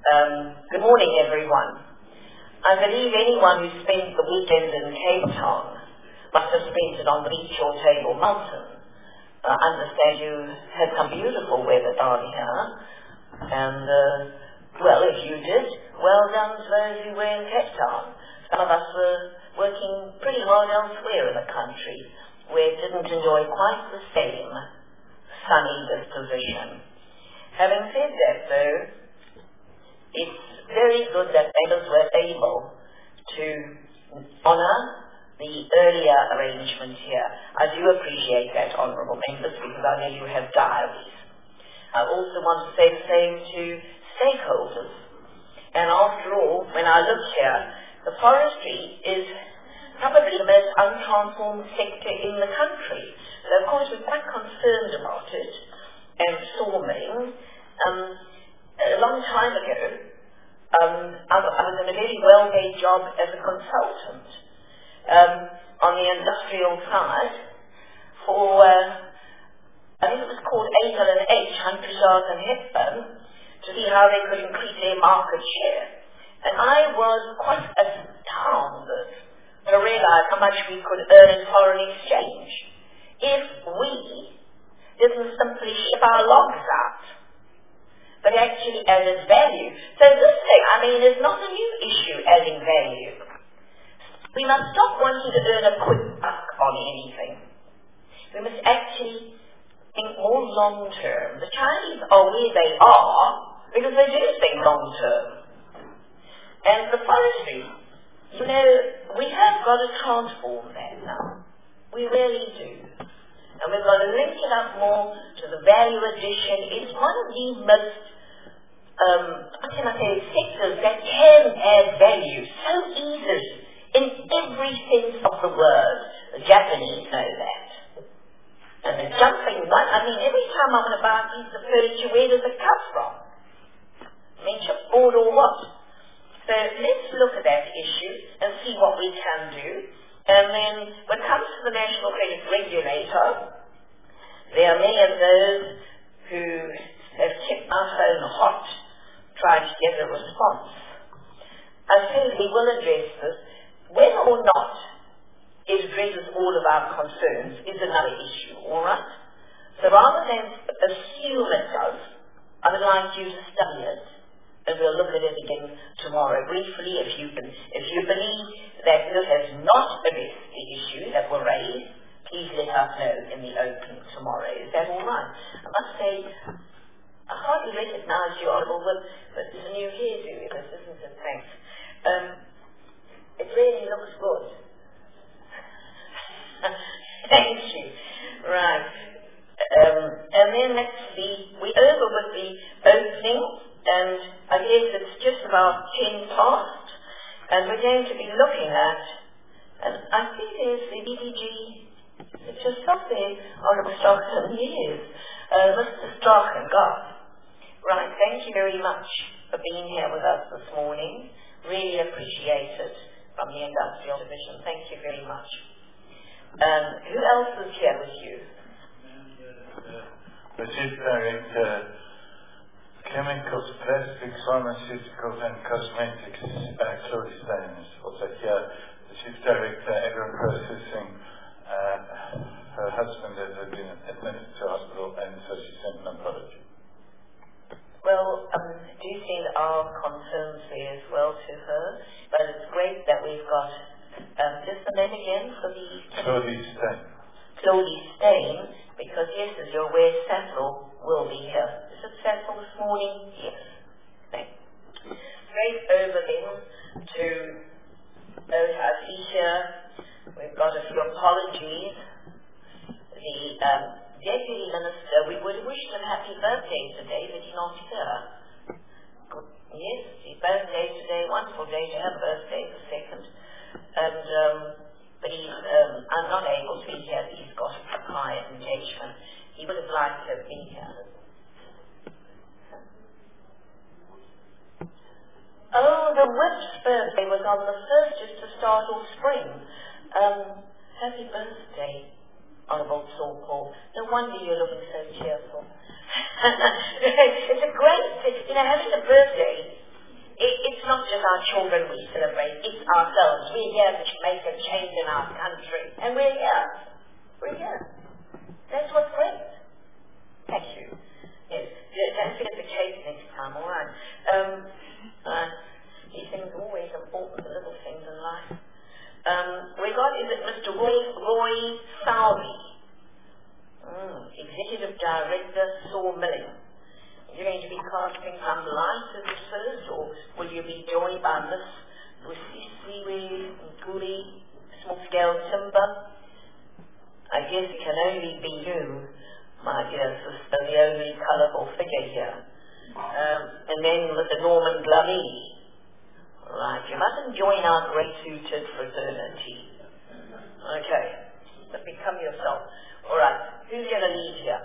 Good morning, everyone. I believe anyone who spent the weekend in Cape Town must have spent it on the beach or Table Mountain. I understand you had some beautiful weather down here, and, well, if you did, well done to those who were in Cape Town. Some of us were working pretty hard elsewhere in the country, where it didn't enjoy quite the same sunny disposition. Having said that, though, it's very good that members were able to honour the earlier arrangement here. I do appreciate that, honourable members, because I know you have diaries. I also want to say the same to stakeholders. And after all, when I look here, the forestry is probably the most untransformed sector in the country. So of course we're quite concerned about it. And sawmilling. A long time ago, I was in a very well-paid job as a consultant on the industrial side for, I think it was called Abel and H, Humphrey Shard and Hepburn, to see how they could increase their market share. And I was quite astounded to realize how much we could earn in foreign exchange if we didn't simply ship our logs out, but actually added value. So this thing, I mean, is not a new issue, adding value. We must stop wanting to earn a quick buck on anything. We must actually think more long-term. The Chinese are where they are because they do think long-term. And the forestry, you know, we have got to transform that now. We really do. And we've got to link it up more to the value addition. It's one of the most, what can I say, sectors that can add value so easily in every sense of the word. The Japanese know that. And the jumping one, I mean, every time I want to buy a piece of furniture, where does it come from? Board or what? So let's look at that issue and see what we can do. And then when it comes to the National Credit Regulator, there are many of those who have kept my phone hot trying to get a response. I think we will address this. Whether or not it addresses all of our concerns is another issue, all right? So rather than assume it does, I would like you to study it. And we'll look at it again tomorrow briefly. If you believe that this has not addressed the issue that were raised, please let us know in the open tomorrow. Is that all right? I must say, I hardly recognise you, Honourable, but there's a new hairdo with us, isn't it? Thanks. It really looks good. Thank you. Right. And then let's see, we're over with the opening. And I guess it's just about 10 past, and we're going to be looking at, and I think there's the BDG, it's just up there, Honourable Strachan, yes, Mr. Strachan, God. Right, thank you very much for being here with us this morning. Really appreciate it from the Industrial Division. Thank you very much. Who else is here with you? The Chief Director, Chemicals, Plastics, Pharmaceuticals and Cosmetics, Claudia Stein is also here. The Chief Director, Agro-Processing, her husband has been admitted to hospital and so she sent an apology. Well, do send our concerns there as well to her, but it's great that we've got, just the name again for the... Claudia Stein. Claudia Stein, because yes, as you're aware, Samuel will be here. Is it Samuel this morning? Yes. Thanks. Straight over then to those I see here. We've got a few apologies. The Deputy Minister, we would wish him happy birthday today, but he's not here. Yes, his birthday today, wonderful day to have a birthday, the second. And, but he's, I'm not able to be here, he's got a prior engagement. He would have liked to have been here. Oh, the Whip's birthday was on the 1st, just to start off spring. Happy birthday, Honourable Paul. No wonder you're looking so cheerful. It's a great, having a birthday just our children we celebrate, it's ourselves. We're here to make a change in our country. And we're here. We're here. That's what's great. Thank you. Yes. Don't forget the cake next time, all right? These things are always important, the little things in life. We got, is it Mr. Roy Salvi, Executive Director, Sawmilling. You're going to be casting some light as it first, or will you be joined by Miss Busisi Nguli, Small Scale Timber? I guess it can only be you, my dear sister, the only colourful figure here. And then with the Norman Glavini. Right, you mustn't join our grey-suited fraternity. Okay, but become yourself. Alright, who's going to lead here?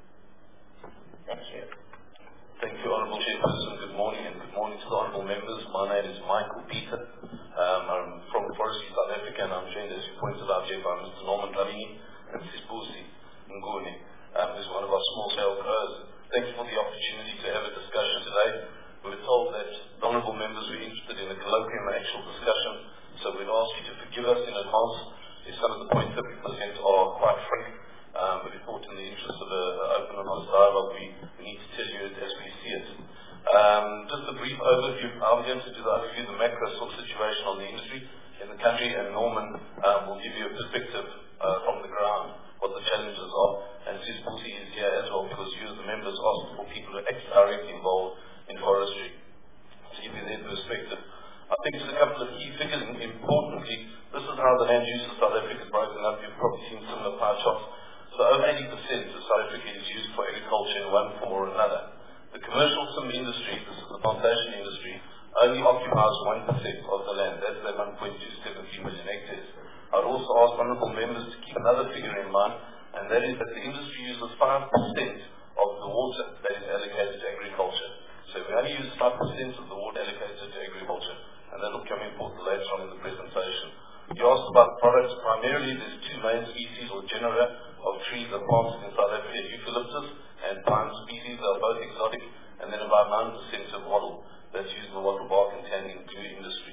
Thank you. Thank you, Honourable Chairperson. Good morning, and good morning to the Honourable Members. My name is Michael Peter. I'm from Forestry, South Africa, and I'm joined, as you pointed out, by Mr. Norman Glavini and Mrs. Busi Nguni, who's one of our small-scale growers. Thanks for the opportunity to have a discussion today. We were told that the Honourable Members were interested in a colloquium and actual discussion, so we'd ask you to forgive us in advance if some of the points that we present are quite frank, but we thought in the interest of an open and honest dialogue, we need to tell you it as we see it. Just a brief overview. I'm going to do the overview of the macro sort of situation on the industry in the country, and Norman will give you a perspective from the ground, what the challenges are, and Sis Busi is here as well, because you as the members asked for people who are directly involved in forestry to give you their perspective. I think there's a couple of key figures. Importantly, this is how the land use of South Africa is broken up. You've probably seen similar pie charts. So over 80% of South Africa is used for agriculture in one form or another. The commercial timber industry, this is the plantation industry, only occupies 1% of the land. That's their 1.273 million hectares. I would also ask honourable members to keep another figure in mind, and that is that the industry uses 5% of the water that is allocated to agriculture. So we only use 5% of the water allocated to agriculture, and that will come important later on in the presentation. You asked about products. Primarily, there's two main species or genera of trees that are planted in South Africa, eucalyptus and pine species. They are both exotic, and then about 9% of wattle that's used in the wattle bark and tanning glue industry.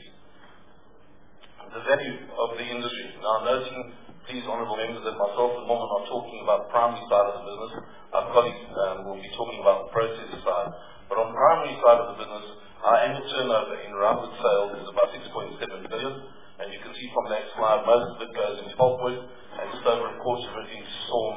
The value of the industry. Now, noting, please, honourable members, that myself and Norman are talking about the primary side of the business. Our colleagues will be talking about the processor side. But on the primary side of the business, our annual turnover in rounded sales is about 6.7 billion. And you can see from that slide, most of it goes into pulpwood, and just over a quarter of it into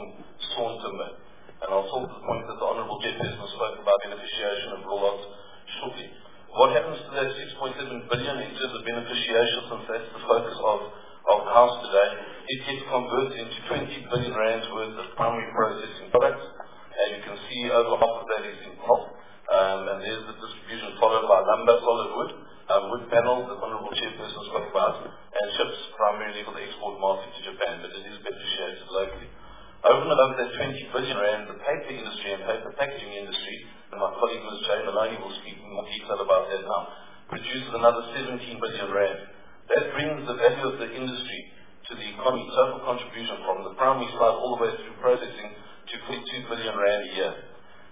sawn timber. And I'll talk to the point that the Honourable Chairperson spoke about beneficiation of raw logs shortly. What happens to that 6.7 billion in terms of beneficiation, since that's the focus of the House today? It gets converted into 20 billion rands worth of primary processing products, and you can see over half of that is in pulp. And there's the distribution followed by lumber, solid wood, wood panels, the Honourable Chairperson spoke about, and ships primarily for the export market to Japan, but it is beneficiated locally. Over and above that 20 billion rand, the paper industry and paper packaging industry, and my colleague Ms. Jay Maloney will speak in more detail about that now, produces another 17 billion rand. That brings the value of the industry to the economy, total contribution from the primary side all the way through processing to 42 billion rand a year.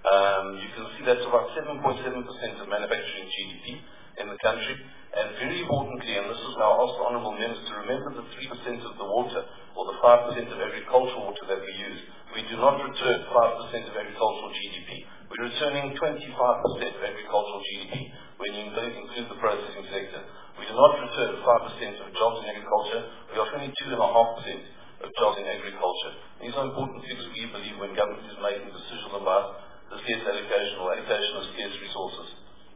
You can see that's about 7.7% of manufacturing GDP in the country. And very importantly, and this is now asked honourable members to remember the 3% of the water, or the 5% of agricultural water that we use. We do not return 5% of agricultural GDP. We're returning 25% of agricultural GDP when you include the processing sector. We do not return 5% of jobs in agriculture. We are 22.5% of jobs in agriculture. These are important figures we believe when government is making decisions about the scarce allocation or allocation of scarce resources.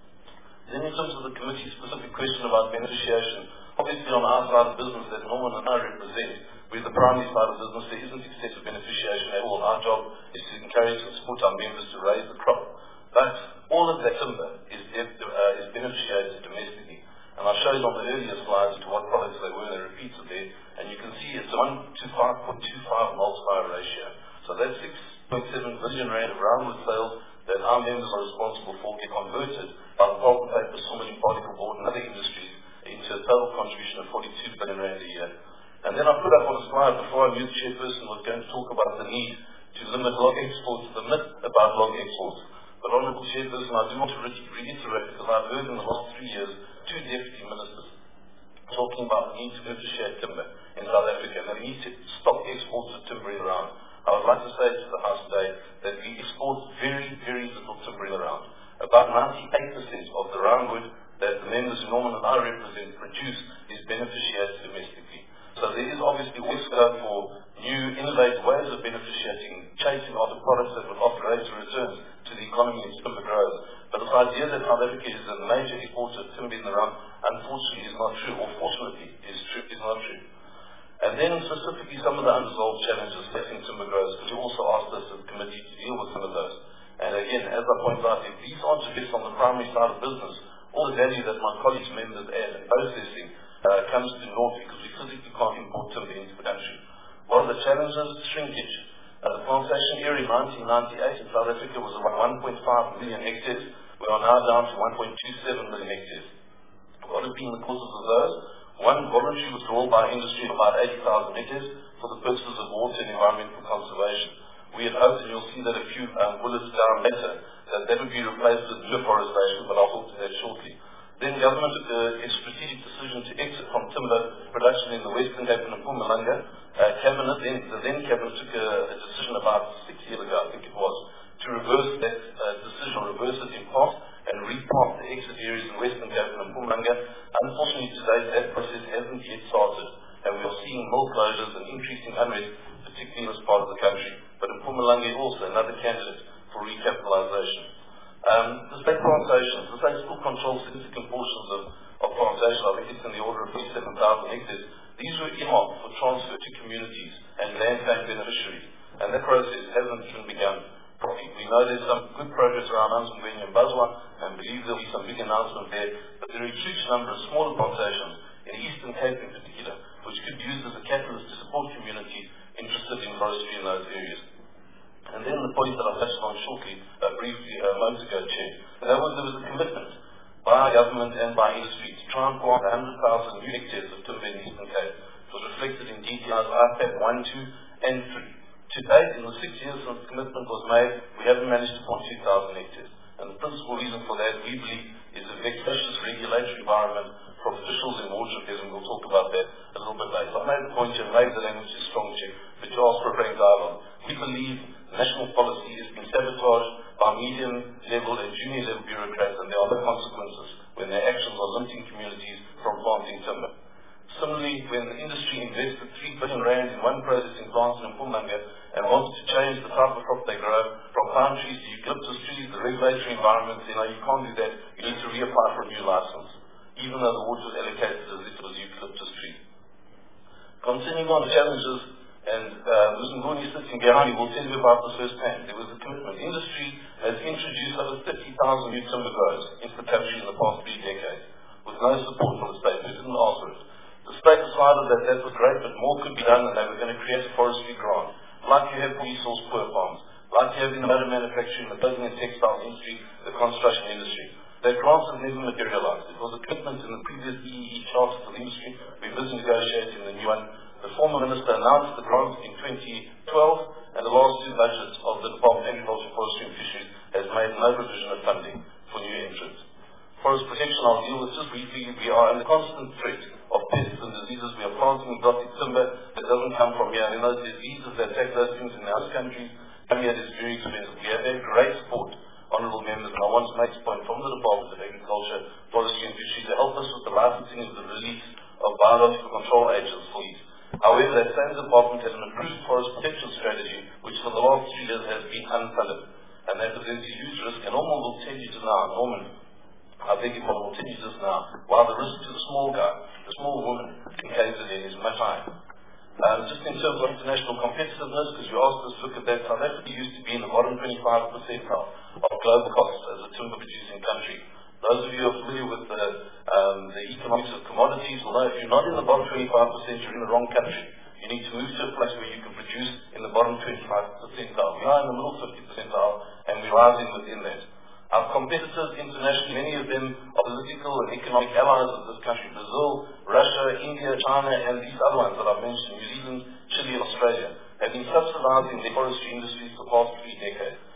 Then in terms of the committee's specific question about beneficiation, obviously on our side of business that Norman and I represent, with the primary side of business, there isn't excessive beneficiation at all. Our job is to encourage and support our members to raise the crop. But all of that timber is beneficiated domestically. And I showed on the earlier slides to what products they were, they repeated there, and you can see it's 1 to 5.25 multiplier ratio. So that's 6.7 billion rand of roundwood sales that our members are responsible for get converted by the pulp and paper, sawmilling, particle board and other industries into a total contribution of 42 billion rand a year. And then I put up on a slide before I knew the chairperson was going to talk about the need to limit log exports, the myth about log exports. But Honourable Chairperson, I do want to reiterate, because I've heard in the last 3 years, 2 deputy ministers talking about the need to beneficiate timber in South Africa, and that we need to stop exports of timber in Iran. I would like to say to the House today that we export very, very little timber in Iran. About 98% of the roundwood that the members Norman and I represent produce is beneficiated domestically. So there is obviously always scope for new, innovative ways of beneficiating, chasing after products that would offer greater returns to the economy as timber grows. But this idea that South Africa is a major exporter of timber in Iran, unfortunately is not true, or fortunately is not true. And then specifically some of the unresolved challenges facing timber growers, because you also asked us as a committee to deal with some of those. And again, as I pointed out, if these aren't addressed on the primary side of business, all the value that my colleagues, members add in processing comes to naught because we physically can't import timber into the country. What are the challenges? Shrinkage. The plantation area in 1998 in South Africa was about 1.5 million hectares. We are now down to 1.27 million hectares. What have been the causes of those? One, voluntary withdrawal by industry of about 80,000 hectares for the purposes of water and environmental conservation. We had hoped, and you'll see that a few bullets down later, that would be replaced with deforestation, but I'll talk to that shortly. Then government took a strategic decision to exit from timber production in the Western Cape and Mpumalanga. The then cabinet took a decision about 6 years ago, I think it was, to reverse that decision, reverse it in part, and repart the exit areas in Western Cape and Mpumalanga. Unfortunately today that process hasn't yet started, and we are seeing mill closures and increasing unrest, particularly in this part of the country. But Mpumalanga is also another candidate for recapitalization. The state plantations, the state still controls significant portions of plantation. I think it's in the order of 47,000 hectares. These were earmarked for transfer to communities and land bank beneficiaries, and that process hasn't even begun properly. We know there's some good progress around Mzungweni and Bazwa, and believe there'll be some big announcements there, but there are a huge number of smaller plantations in the Eastern Cape in particular, which could be used as a catalyst to support communities interested in forestry in those areas. And then the point that I touched on shortly, briefly, a moment ago, Chair, there was a commitment by government and by industry to try and plant 100,000 new hectares of timber in the Eastern Cape. It was reflected in DTI's IPAP 1, 2 and 3. To date, in the 6 years since the commitment was made, we haven't managed to plant 2,000 hectares. And the principal reason for that, we believe, is a vexatious regulatory environment for officials in water affairs, and we'll talk about that a little bit later. I made the point, and maybe the language is strong, Chair, but you asked for a frank dialogue. We believe national policy has been sabotaged by medium-level and junior-level bureaucrats, and there are other consequences when their actions are limiting communities from planting timber. Similarly, when the industry invested 3 billion rand in one processing plant in Mpumalanga and wanted to change the type of crop they grow from palm trees to eucalyptus trees, the regulatory environment, you can't do that. You need to reapply for a new license, even though the water was allocated as if it was eucalyptus tree. Continuing on the challenges, and Ms. Nguni sitting behind me will tell you about this firsthand. There was a commitment. Industry has introduced over 30,000 new timber growers into the country in the past 3 decades, with no support from the state. They didn't ask for it. The state decided that was great, but more could be done, and they were going to create a forestry grant, like you have for resource poor farms, like you have in the motor manufacturing, the building and textile industry, the construction industry. That grant has never materialized. It was a commitment in the previous EEE charter to the industry. We're busy negotiating the new one. The former minister announced the grant in 2012, and the last 2 budgets of the Department of Agriculture, Forestry and Fisheries has made no provision of funding for new entrants. Forest protection, I'll deal with just briefly. We are under constant threat of pests and diseases. We are planting exotic timber that doesn't come from here. And those diseases that attack those things in our countries, coming here is very expensive. We have had great support, honourable members, and I want to make this point from the Department of Agriculture, Forestry and Fisheries to help us with the licensing of the release of biological control agents for these. However, that same department has an approved forest protection strategy, which for the last 3 years has been unfunded. And that presents a huge risk. And Norman will tell you just now, I beg your pardon, will tell you just now, while the risk to the small guy, the small woman in KZN is much higher. Just in terms of international competitiveness, because you asked us to look at that, South Africa used to be in the bottom 25% now of global costs as a timber producing country. Those of you who are familiar with the economics of commodities will know if you're not in the bottom 25%, you're in the wrong country. You need to move to a place where you can produce in the bottom 25 percentile. We are in the middle 50 percentile, and we're rising within that. Our competitors internationally, many of them are political and economic allies of this country: Brazil, Russia, India, China, and these other ones that I've mentioned, New Zealand, Chile, and Australia, have been subsidizing the forestry industries for the past 3 decades.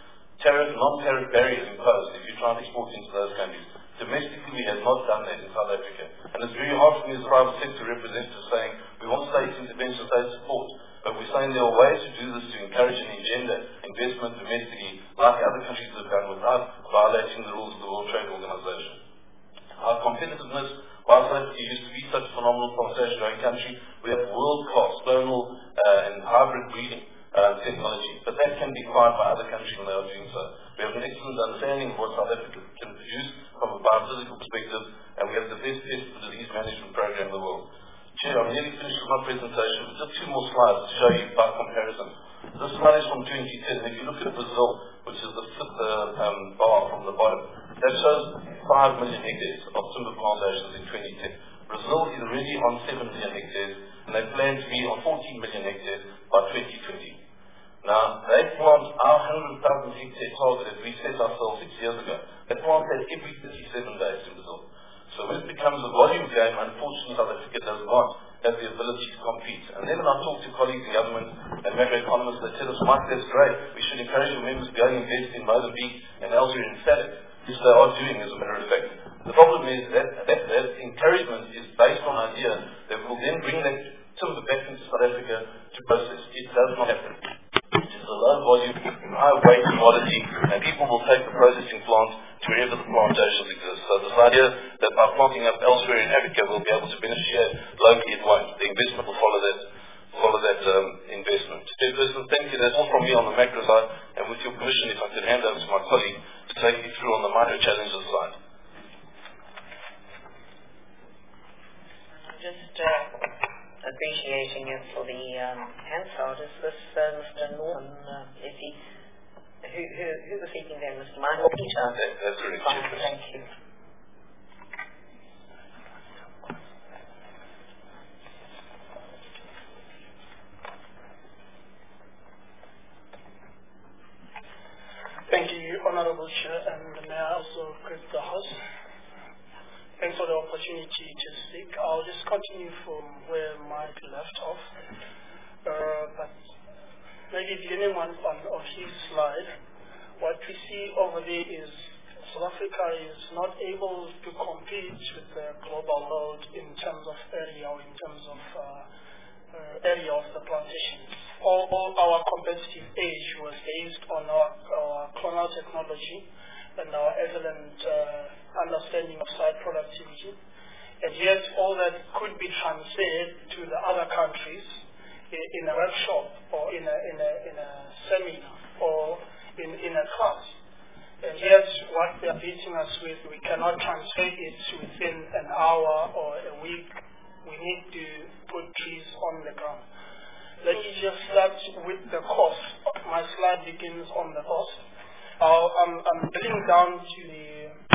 tariff, non-tariff barriers imposed if you try and export into those countries. Domestically, we have not done that in South Africa. And it's very hard for me as a private sector representative saying we want state intervention, state support. But we're saying there are ways to do this to encourage and engender investment domestically, like other countries have done without violating the rules of the World Trade Organization. Our competitiveness, while South Africa used to be such a phenomenal plantation-growing country, we have world-class clonal and hybrid breeding technology. But that can be acquired by other countries when they are doing so. We have an excellent understanding of what South Africa can produce from a biophysical perspective, and we have the best disease management program in the world. Chair, I'm nearly finished with my presentation, but just 2 more slides to show you by comparison. This slide is from 2010. If you look at Brazil, which is the fifth bar from the bottom, that shows 5 million hectares of timber plantations in 2010. Brazil is already on 7 million hectares, and they plan to be on 14 million hectares by 2020. Now, they plant our 100,000 hectare target that we set ourselves 6 years ago. They plant that every 37 days in Brazil. So when it becomes a volume game, unfortunately South Africa does not have the ability to compete. And then when I talk to colleagues in government and macroeconomists, they tell us, Mike, that's great. We should encourage your members to go and invest in Mozambique and elsewhere in SADC, which they are doing as a matter of fact. The problem is that encouragement is based on the idea that we'll then bring that timber back into South Africa to process. It does not happen. It is a low volume, high weight commodity, and people will take the processing plant to wherever the plantations exist. So this idea that by planting up elsewhere in Africa we'll be able to beneficiate locally, it won't. The investment will follow that investment. Chairperson, thank you. That's all from me on the macro side, and with your permission, if I could hand over to my colleague to take you through on the micro challenges side. Just appreciating it for the hands-out. Is this Mr. Norman? Who was speaking there, Mr. Michael Peter? That's correct. Fine, thank you. Thank you, Honorable Chair, and may I also greet the House. Thanks for the opportunity to speak. I'll just continue from where Mike left off. But maybe beginning on his slide, what we see over there is South Africa is not able to compete with the global load in terms of area or in terms of area of the plantations. All our competitive edge was based on our clonal technology and our excellent understanding of site productivity. And yet all that could be transferred to the other countries in a workshop or in a seminar or in a class. And yet what they are beating us with, we cannot transfer it within an hour or a week. We need to put trees on the ground. Let me just start with the cost. My slide begins on the cost. I'm drilling down to the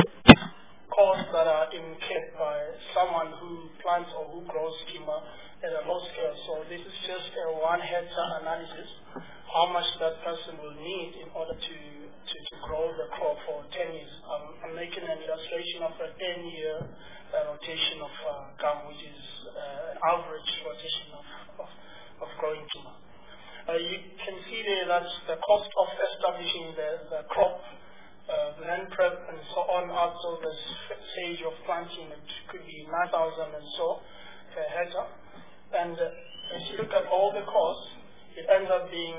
costs that are incurred by someone who plants or who grows timber at a low scale. So this is just a 1 hectare analysis, how much that person will need in order to grow the crop for 10 years. I'm making an illustration of a 10-year rotation of gum, which is average rotation of growing timber. You can see there that the cost of establishing the crop, land prep and so on until the stage of planting, it could be 9,000 and so per hectare. And if you look at all the costs, it ends up being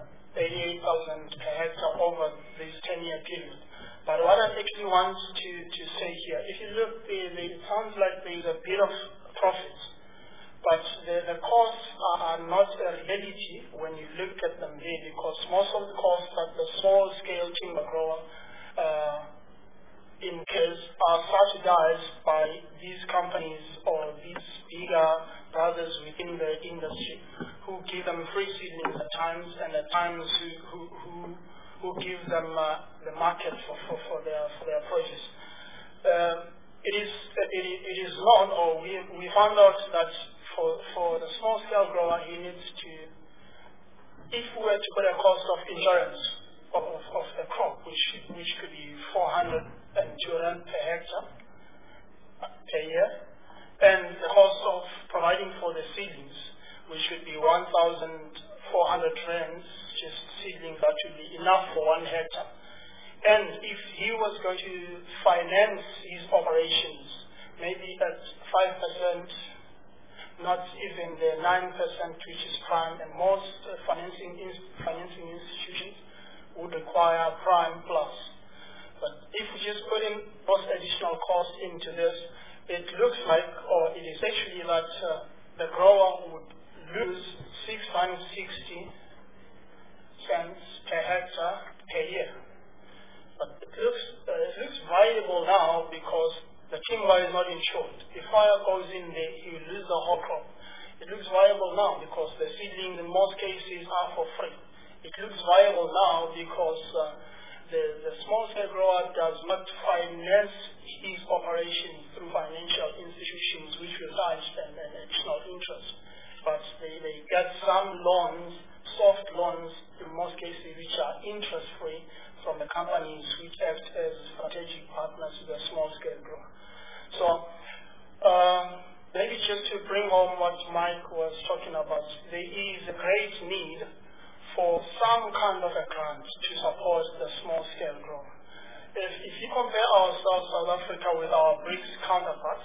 88,000 per hectare over this 10-year period. But what I actually want to say here, if you look, it sounds like there is a bit of profit, but the costs are not a reality when you look at them there, because most of the costs that the small-scale timber grower incurs are subsidized by these companies or these bigger brothers within the industry who give them free seedlings at times, and at times who give them the market for their produce. It is known, or we found out that for the small scale grower, he needs to, if we were to put a cost of insurance of the crop, which could be 402 rand per hectare per year, and the cost of providing for the seedlings, which would be 1,400 rands, just seedlings that would be enough for 1 hectare. And if he was going to finance his operations, maybe at 5%, not even the 9% which is prime, and most financing institutions would require prime plus. But if we just put in those additional costs into this, it looks like, or it is actually that the grower would lose 660 cents per hectare per year. But it looks viable now because the timber is not insured. If fire goes in there, he will lose the whole crop. It looks viable now because the seedlings in most cases are for free. It looks viable now because the small-scale grower does not finance his operation through financial institutions which will charge an additional interest. But they get some loans, soft loans in most cases, which are interest-free from the companies which act as strategic partners to the small-scale grower. So maybe just to bring home what Mike was talking about, there is a great need for some kind of a grant to support the small-scale grower. If you compare ourselves, South Africa, with our BRICS counterparts,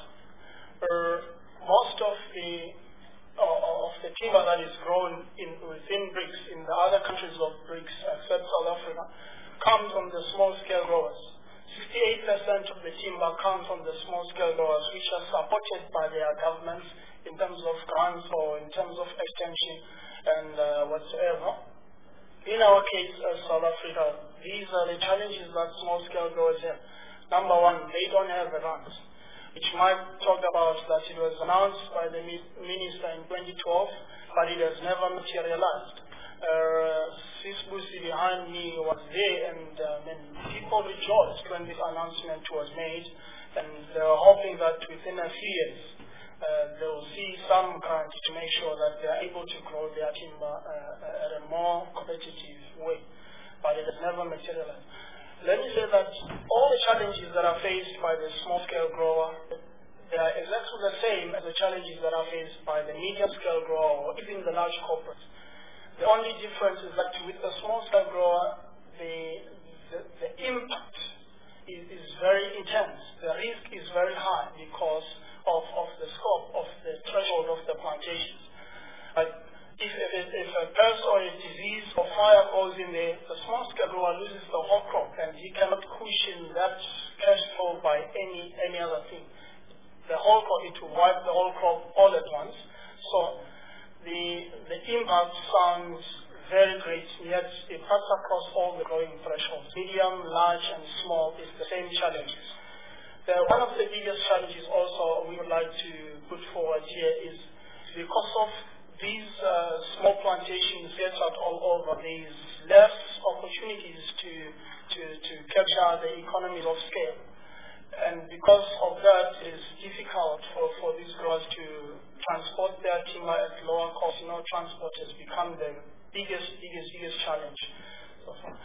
most of the timber that is grown within BRICS, in the other countries of BRICS except South Africa, comes from the small-scale growers. 68% of the timber comes from the small-scale growers, which are supported by their governments in terms of grants or in terms of extension and whatsoever. In our case, as South Africa, these are the challenges that small-scale growers have. Number one, they don't have the grants, which Mike talked about, that it was announced by the minister in 2012, but it has never materialized. Sisbusi behind me was there, and people rejoiced when this announcement was made, and they were hoping that within a few years they will see some grant to make sure that they are able to grow their timber at a more competitive way, but it has never materialized. Let me say that all the challenges that are faced by the small-scale grower, they are exactly the same as the challenges that are faced by the medium-scale grower or even the large corporates. The only difference is that with the small-scale grower, the impact is very intense. The risk is very high because of the scope of the threshold of the plantations. If a pest or a disease or fire goes in there, the small-scale grower loses the whole crop, and he cannot cushion that cash flow by any other thing. The whole crop, it will wipe the whole crop all at once. So the impact sounds very great, yet it cuts across all the growing thresholds. Medium, large, and small is the same challenges. One of the biggest challenges also we would like to put forward here is because of these small plantations scattered all over, there is less opportunities to capture the economies of scale. And because of that, it is difficult for these growers to transport their timber at lower cost. Transport has become the biggest challenge so far.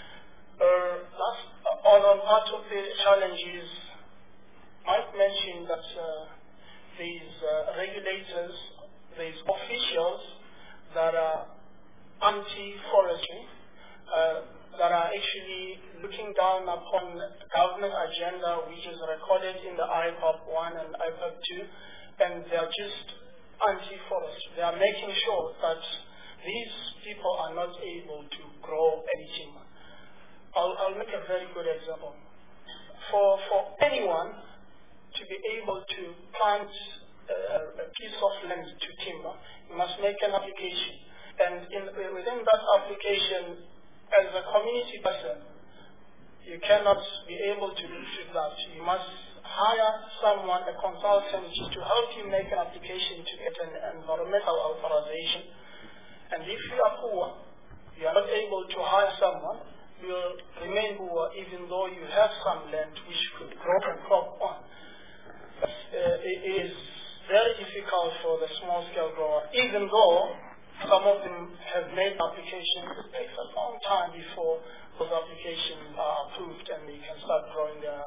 On part of the challenges, Mike mentioned that these regulators, these officials that are anti-forestry, that are actually looking down upon government agenda which is recorded in the IPAP 1 and IPAP 2, and they are just anti-forest. They are making sure that these people are not able to grow any timber. I'll make a very good example. For anyone to be able to plant a piece of land to timber, you must make an application. And within that application, as a community person, you cannot be able to do that. You must hire someone, a consultant, to help you make an application to get an environmental authorization. And if you are poor, you are not able to hire someone, you will remain poor even though you have some land which could grow a crop on. It is very difficult for the small-scale grower, even though some of them have made applications. It takes a long time before those applications are approved and they can start growing their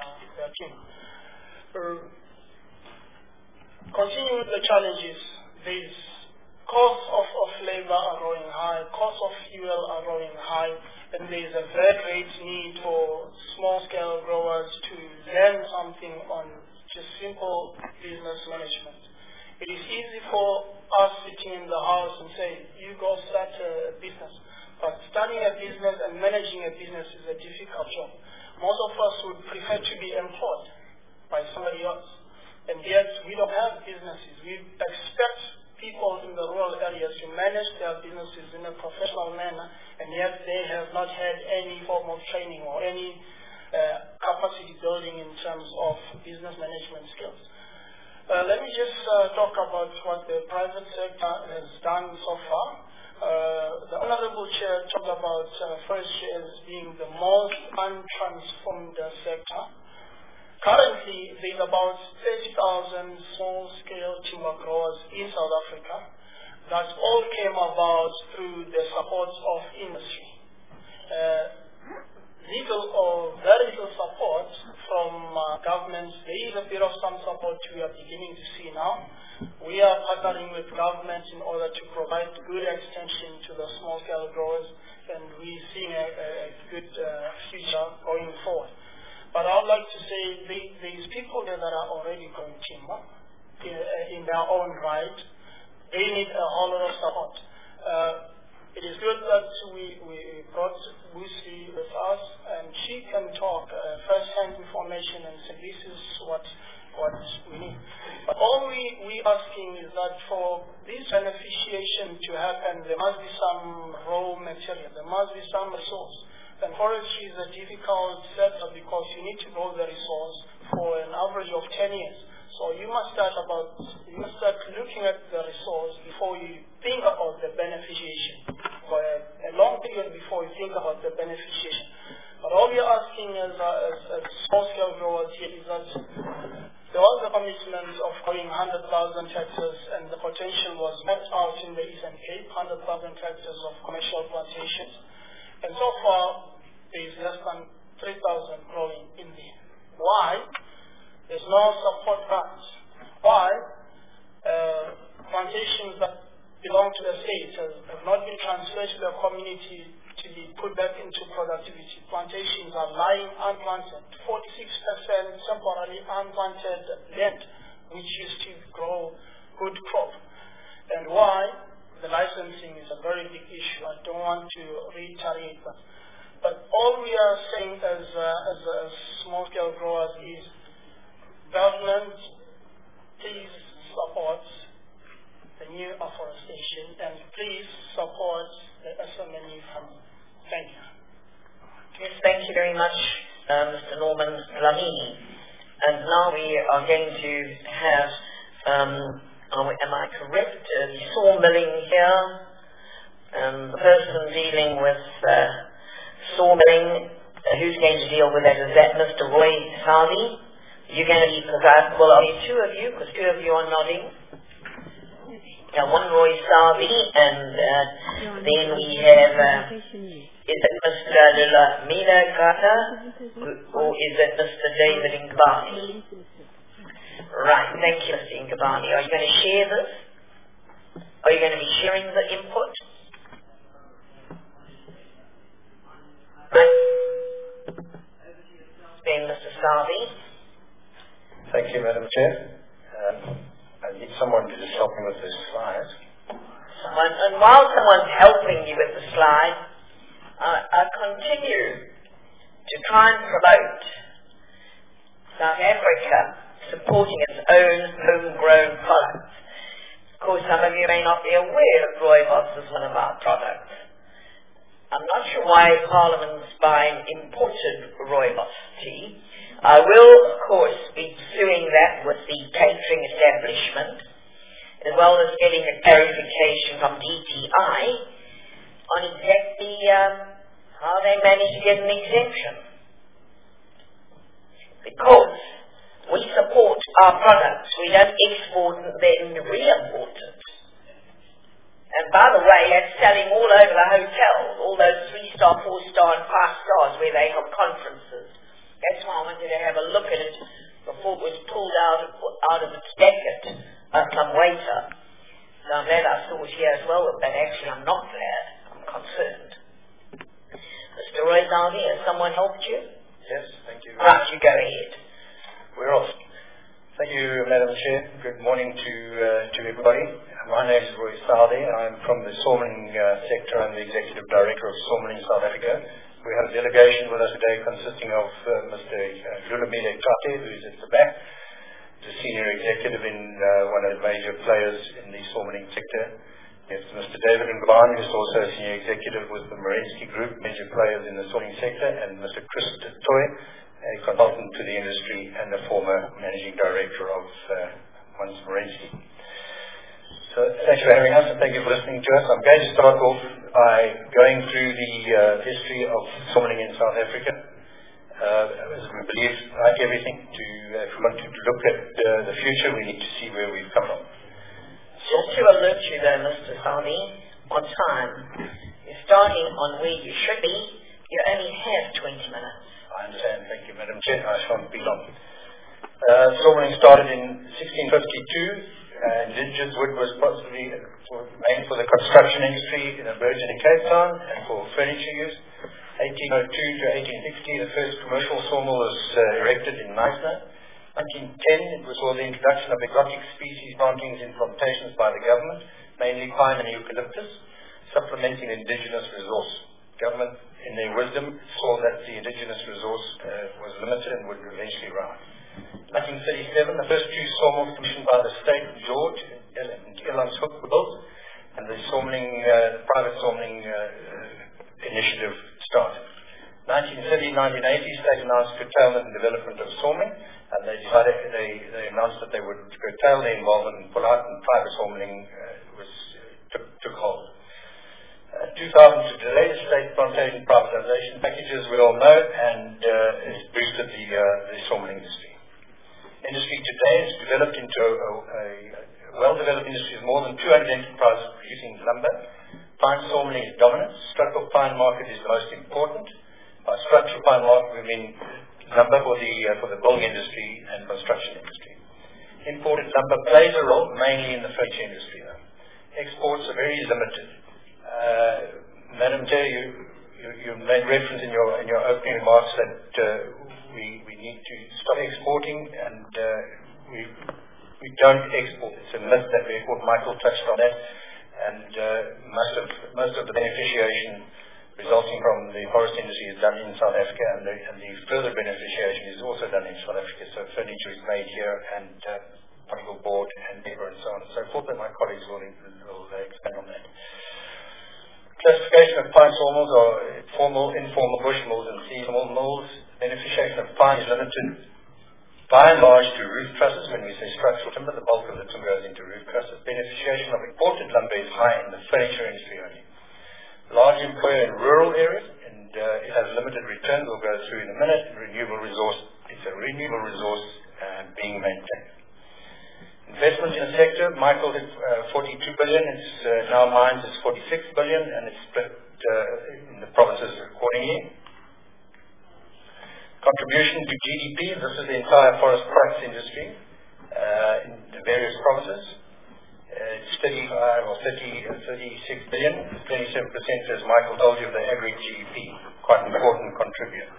timber. Continuing with the challenges, there is costs of labor are growing high, costs of fuel are growing high, and there is a very great need for small-scale growers to learn something on just simple business management. It is easy for us sitting in the house and say, you go start a business. But starting a business and managing a business is a difficult job. Most of us would prefer to be employed by somebody else. And yet we don't have businesses. We expect people in the rural areas to manage their businesses in a professional manner, and yet they have not had any form of training or any capacity building in terms of business management skills. Let me just talk about what the private sector has done so far. The Honorable Chair talked about forestry as being the most untransformed sector. Currently, there is about 30,000 small-scale timber growers in South Africa. That all came about through the support of industry. Little or very little support from governments. There is a bit of some support we are beginning to see now. We are partnering with governments in order to provide good extension to the small-scale growers, and we're seeing a good future going forward. But I would like to say these people that are already growing timber in their own right, they need a whole lot of support. It is good that we brought Busi with us, and she can talk first-hand information and say this is what we need. But all we asking is that for this beneficiation to happen, there must be some raw material, there must be some resource. And forestry is a difficult sector because you need to grow the resource for an average of 10 years. So you must start looking at the resource before you think about the beneficiation. For a long period before you think about the beneficiation. But all we are asking as small-scale growers here is that there was a commitment of growing 100,000 hectares, and the potential was mapped out in the Eastern Cape, 100,000 hectares of commercial plantations. And so far, there is less than 3,000 growing in there. Why? There's no support grants. Why? Plantations that belong to the state have not been transferred to the community to be put back into productivity. Plantations are lying unplanted. 46% temporarily unplanted land, which used to grow good crop. And why? The licensing is a very big issue. I don't want to reiterate that. But all we are saying as small-scale growers is government, please support the new afforestation and please support the SMME farming. Thank you. Yes, thank you very much, Mr. Norman Dlamini. And now we are going to have, am I correct, sawmilling here. The person dealing with sawmilling, who's going to deal with that? Is that Mr. Roy Savi? You're going to be, well, are there two of you? Because two of you are nodding. Yeah, one Roy Savi, and then we have, is it Mr. Dlamini Gata, or is it Mr. David Ngubane? Right, thank you, Mr. Ngubane. Are you going to share this? Are you going to be sharing the input? Right. Then Mr. Savi. Thank you, Madam Chair. I need someone to just help me with this slide. And while someone's helping you with the slide, I continue to try and promote South Africa supporting its own homegrown products. Of course, some of you may not be aware that rooibos is one of our products. I'm not sure why Parliament's buying imported rooibos tea. I will, of course, be pursuing that with the catering establishment, as well as getting a clarification from DTI on exactly how they managed to get an exemption. Because we support our products, we don't export and then re-import it. And by the way, that's selling all over the hotels, all those 3-star, 4-star and 5 stars where they have conferences. That's why I wanted to have a look at it before it was pulled out of its jacket by some waiter. So I'm glad I saw was here as well, but actually I'm not glad. I'm concerned. Mr. Roy Zaldi, has someone helped you? Yes, thank you. Right, you go ahead. We're off. Thank you, Madam Chair. Good morning to everybody. My name is Roy Zaldi. I'm from the sawmilling sector. I'm the Executive Director of Sawmilling South Africa. We have a delegation with us today consisting of Mr. Dlulumile Tate, who is at the back, the senior executive in one of the major players in the sawmilling sector. Yes, Mr. David Ngubane, who is also a senior executive with the Merensky Group, major players in the sawmilling sector, and Mr. Chris de Toy, a consultant to the industry and a former managing director of Mons Merensky. So thanks for having us and thank you for listening to us. I'm going to start off by going through the history of sawmilling in South Africa. As we believe, like everything, if we want to look at the future, we need to see where we've come from. Just to alert you though, Mr. Zaldi, on time, you're starting on where you should be. You only have 20 minutes. I understand. Thank you, Madam Chair. I shan't be long. Sawmilling started in 1652. Indigenous wood was possibly mainly for the construction industry in the Virgin and Cape Town and for furniture use. 1802 to 1860, the first commercial sawmill was erected in Knysna. 1910, it was for the introduction of exotic species plantings in plantations by the government, mainly pine and eucalyptus, supplementing indigenous resource. Government, in their wisdom, saw that the indigenous resource was limited and would eventually run. 1937, the first two sawmills commissioned by the state of George and Elandshoek were built, and the private sawmilling initiative started. 1970-1980, state announced curtailment and development of sawmilling, and they announced that they would curtail their involvement and pull out, and private sawmilling took hold. 2000 to today, the state plantation privatization packages we all know, and has boosted the sawmilling industry. Industry today is developed into a well-developed industry with more than 200 enterprises producing lumber. Pine sawmilling is dominant. Structural pine market is the most important. By structural pine market, we mean lumber for the building industry and construction industry. Imported lumber plays a role, mainly in the furniture industry, though. Exports are very limited. Madam Chair, you made reference in your opening remarks that we need to stop exporting, and we don't export. It's a myth that we export. Michael touched on that, and most of the beneficiation resulting from the forest industry is done in South Africa, and the further beneficiation is also done in South Africa. So furniture is made here, and particle board and paper and so on and so forth, and my colleagues will expand on that. Classification of pine sawmills are formal, informal bush mills and seasonal mills. Beneficiation of pine is limited by and large to roof trusses. When we say structural timber, the bulk of the timber goes into roof trusses. Beneficiation of imported lumber is high in the furniture industry only. Large employer in rural areas, and it has limited return. We'll go through in a minute. Renewable resource, it's a renewable resource being maintained. Investment in the sector, Michael did 42 billion, it's now mines is 46 billion, and it's split in the provinces accordingly. Contribution to GDP, this is the entire forest products industry in the various provinces. It's 36 billion, 27% as Michael told you of the average GDP, quite an important contributor.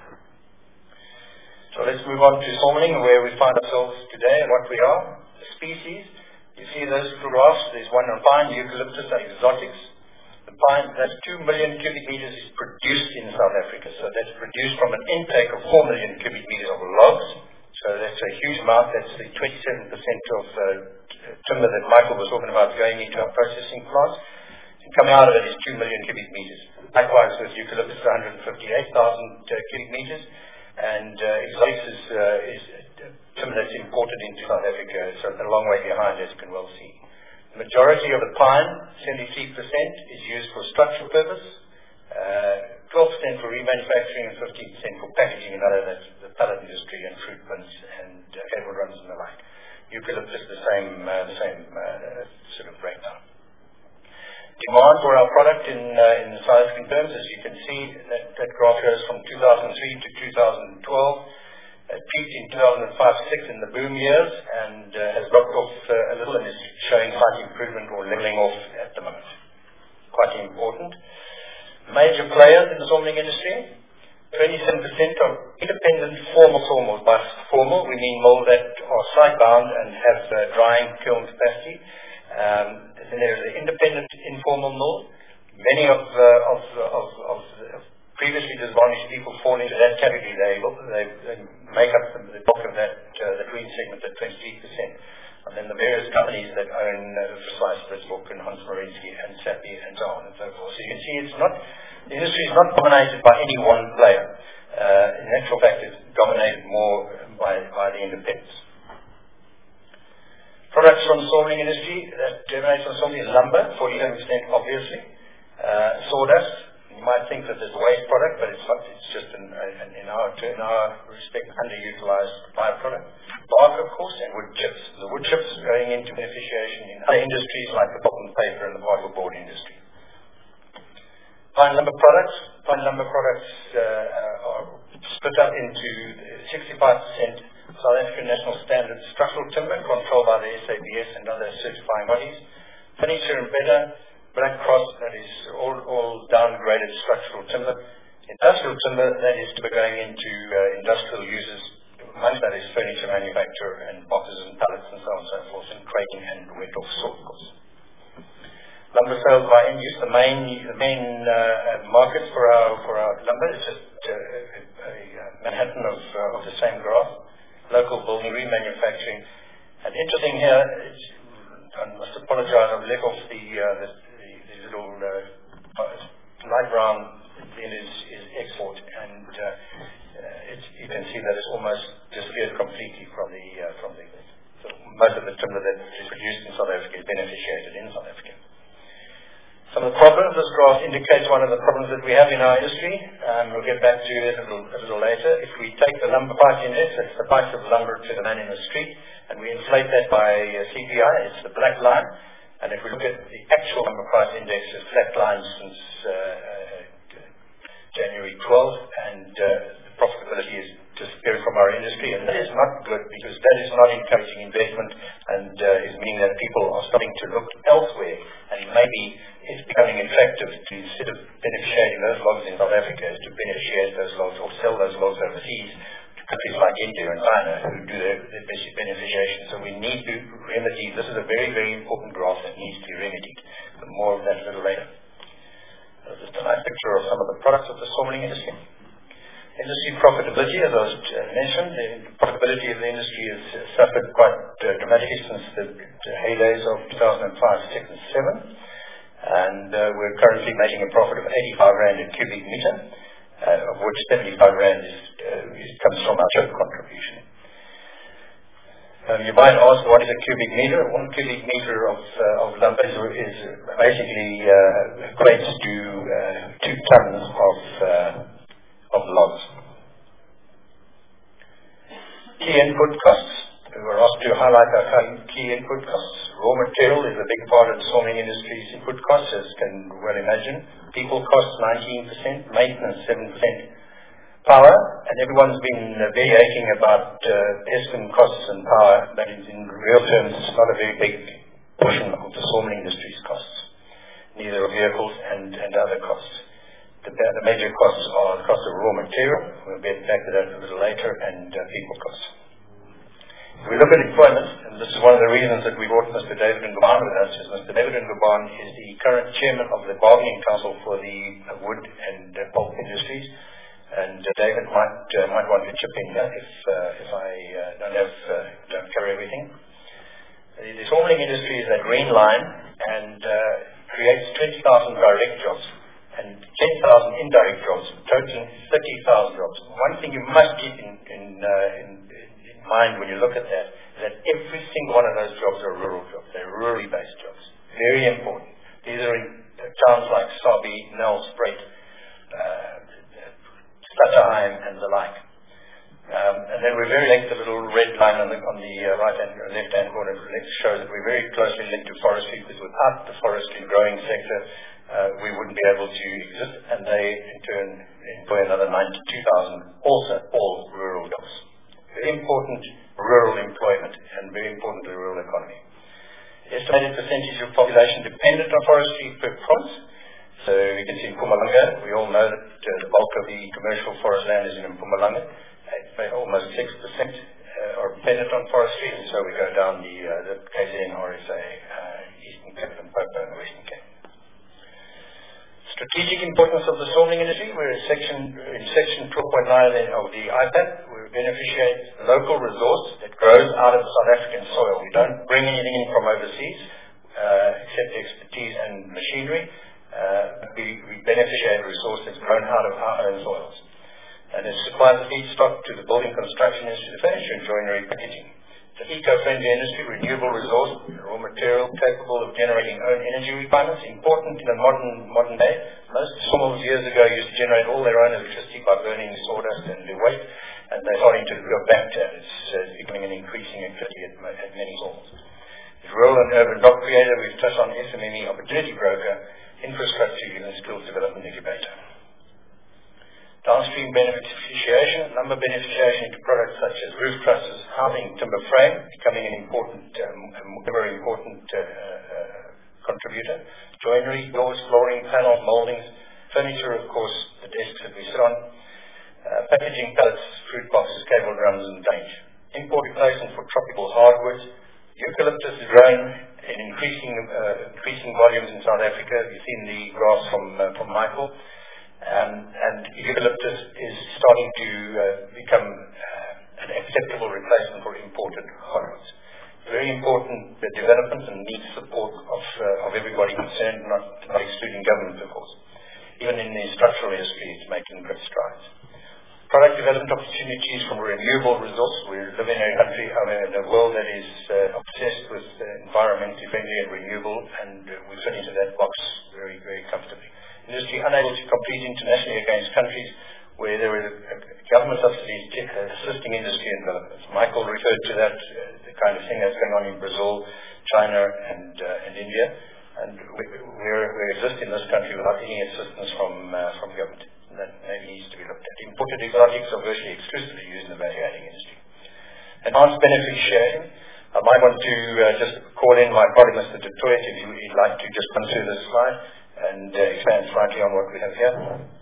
So let's move on to sawmilling, where we find ourselves today and what we are. Species, you see those two graphs, there's one on pine, eucalyptus and exotics. The pine, that's 2 million cubic meters is produced in South Africa, so that's produced from an intake of 4 million cubic meters of logs, so that's a huge amount. That's the 27% of timber that Michael was talking about going into our processing plants, and coming out of it is 2 million cubic meters. Likewise with eucalyptus, 158,000 cubic meters, and exotics is timber that's imported into South Africa, so a long way behind, as you can well see. The majority of the pine, 73%, is used for structural purpose, 12% for remanufacturing, and 15% for packaging, and other that's the pallet industry and fruit bins and cable runs and the like. Eucalyptus, the same sort of breakdown. Demand for our product in South African terms, as you can see, that graph goes from 2003 to 2012. peaked in 2005-06 in the boom years and has dropped off a little and is showing slight improvement or leveling off at the moment. Quite important. Major players in the sawmilling industry. 27% of independent formal sawmills. By formal, we mean mills that are site-bound and have drying kiln capacity. Then there's the independent informal mill. Many of previously disadvantaged people fall into that category. They make up the bulk of that, the green segment at 23%. And then the various companies that own Precise, Blitzbook, and Hans Marinsky, and Sappi, and so on and so forth. So you can see the industry is not dominated by any one player. In actual fact, it's dominated more by the independents. Products from the sawmilling industry that generates from sawmilling is lumber, 47% obviously. Sawdust, you might think that there's a waste product, but it's not. It's just in our respect, underutilized byproduct. Bark, of course, and wood chips. The wood chips going into beneficiation in other industries like the pulp and paper and the particle board industry. Fine lumber products. Fine lumber products are split up into 65% South African National Standard structural timber controlled by the SABS and other certifying bodies. Furniture and better, Black Cross, that is all downgraded structural timber. Industrial timber, that is timber going into industrial uses. Amongst that is furniture manufacture and boxes and pallets and so on and so forth, and crating and wet-off saw, of course. Lumber sales by end use. The main markets for our lumber is just Manhattan of the same graph. Local building, remanufacturing. And interesting here, I must apologize, I've left off the little light brown is export, and you can see that it's almost disappeared completely from the so most of the timber that is produced in South Africa is beneficiated in South Africa. Some of the problems, this graph indicates one of the problems that we have in our industry, and we'll get back to it a little later. If we take the lumber price index, it's the price of lumber to the man in the street, and we inflate that by CPI, it's the black line. And if we look at the actual lumber price index, it's flat line since January 12th, and the profitability is disappearing from our industry, and that is not good because that is not encouraging investment and is meaning that people are starting to look elsewhere, and maybe it's becoming attractive to, instead of beneficiating those logs in South Africa, is to beneficiate those logs or sell those logs overseas to countries like India and China who do their basic beneficiation. So we need to remedy. This is a very, very important graph that needs to be remedied. But more of that a little later. Just a nice picture of some of the products of the sawmilling industry. Industry profitability, as I was mentioned, the profitability of the industry has suffered quite dramatically since the heydays of 2005, 6 and 7. And we're currently making a profit of 85 Rand a cubic meter, of which 75 Rand comes from our choke contribution. You might ask, what is a cubic meter? 1 cubic meter of lumber is basically equates to 2 tons of logs. Key input costs. We were asked to highlight our key input costs. Raw material is a big part of the sawmilling industry's input costs, as you can well imagine. People costs 19%, maintenance 7%. Power, and everyone's been variating about Eskom costs and power, but in real terms it's not a very big portion of the sawmilling industry's costs. Neither of vehicles and other costs. The major costs are the cost of raw material, we'll get back to that a little later, and people costs. If we look at employment, and this is one of the reasons that we brought Mr. David Ngubane with us, is Mr. David Ngubane is the current chairman of the bargaining council for the wood and pulp industries, and David might want to chip in here if I don't cover everything. The sawmilling industry is that green line and creates 20,000 direct jobs and 10,000 indirect jobs, totaling 30,000 jobs. One thing you must keep in mind when you look at that is that every single one of those jobs are rural jobs. They're rurally based jobs. Very important. These are in towns like Sabi, Nelspruit, Stutterheim, and the like. And then we're very linked. The little red line on the right-hand or left-hand corner shows that we're very closely linked to forestry, because without the forestry growing sector, we wouldn't be able to exist. And they, in turn, employ another 92,000, also all rural jobs. very important rural employment and very important to the rural economy. The estimated percentage of population dependent on forestry per province. So we can see in Mpumalanga, we all know that the bulk of the commercial forest land is in Mpumalanga. Almost 6% are dependent on forestry, and so we go down the KZN, RSA, Eastern Cape and Popo and Western Cape. Strategic importance of the sawmilling industry. We're in section 12.9 of the IPAP. We beneficiate local resource that grows out of South African soil. We don't bring anything in from overseas, except expertise and machinery. We beneficiate a resource that's grown out of our own soils. And it supplies the feedstock to the building construction industry, the furniture and joinery packaging. It's an eco-friendly industry, renewable resource, raw material capable of generating own energy requirements, important in a modern day. Most sawmills years ago used to generate all their own electricity by burning sawdust and the waste, and they're starting to go back to it. It's becoming an increasing activity at many sawmills. It's rural and urban job creator. We've touched on SMME, opportunity broker, infrastructure and skills development incubator. Downstream beneficiation, lumber beneficiation into products such as roof trusses, housing, timber frame, becoming an important, very important contributor. Joinery, doors, flooring, panels, moldings, furniture, of course, the desks that we sit on, packaging, pallets, fruit boxes, cable drums, and paint. Import replacement for tropical hardwoods. Eucalyptus is grown in increasing volumes in South Africa. You've seen the graphs from Michael. And eucalyptus is starting to become an acceptable replacement for imported hardwoods. Very important development and needs support of everybody concerned, not excluding government, of course. Even in the structural industry, it's making great strides. Product development opportunities from renewable resource. We live in a country, in a world that is obsessed with environmentally friendly and renewable, and we fit into that box very, very comfortably. Industry unable to compete internationally against countries where there is government subsidies assisting industry in development. Michael referred to that, the kind of thing that's going on in Brazil, China, and India. And we exist in this country without any assistance from government. And that maybe needs to be looked at. Imported exotics are virtually exclusively used in the value-adding industry. Enhanced benefit sharing. I might want to just call in my colleague, Mr. Du Toit, if you'd like to just come through this slide and expand slightly on what we have here.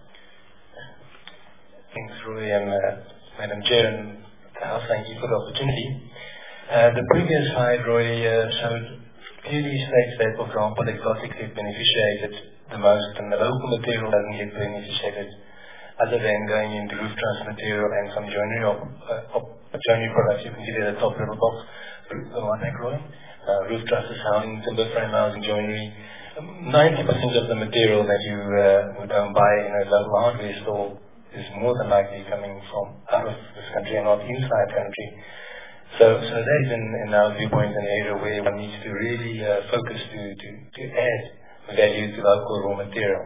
Thanks, Roy, and Madam Chair and the House, thank you for the opportunity. The previous slide, Roy, clearly states that, for example, exotics get beneficiated the most, and the local material doesn't get beneficiated, other than going into roof truss material and some joinery products. You can see there the top little box, the one that, Roy. Roof trusses, housing, timber frame housing, joinery. 90% of the material that you would buy in a local hardware store is more than likely coming from out of this country and not inside country. So that is, in our viewpoint, an area where one needs to really focus to add value to local raw material.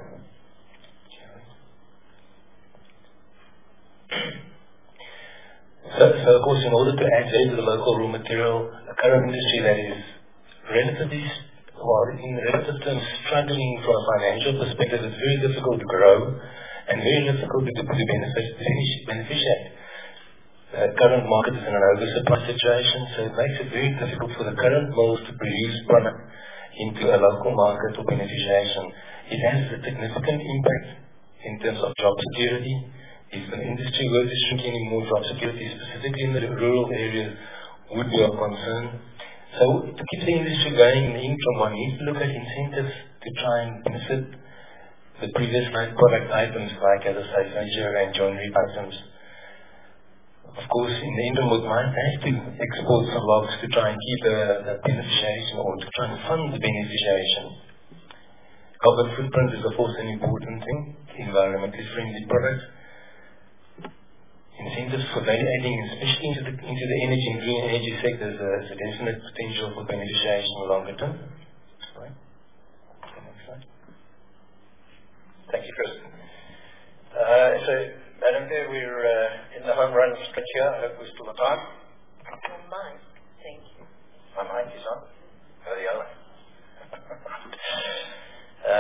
So of course, in order to add value to the local raw material, a current industry that is relatively, or in relative terms, struggling from a financial perspective, it's very difficult to grow and very difficult to beneficiate. The current market is in an oversupply situation, so it makes it very difficult for the current mills to produce product into a local market for beneficiation. It has a significant impact in terms of job security. If the industry were to shrink any more, job security, specifically in the rural areas, would be of concern. So to keep the industry going in the interim, one needs to look at incentives to try and benefit the previous product items, like, as I say, furniture and joinery items. Of course, in the interim, we might have to export some logs to try and keep the beneficiation, or to try and fund the beneficiation. Carbon footprint is, of course, an important thing. Environmentally friendly products. Incentives for value adding, especially into the energy and green energy sectors, is a definite potential for beneficiation longer term. Right. Next slide. Thank you, Chris. So, Madam Chair, we're in the home run stretch here. I hope we're still on time. On mine. Thank you. My mic is on. Oh, the other.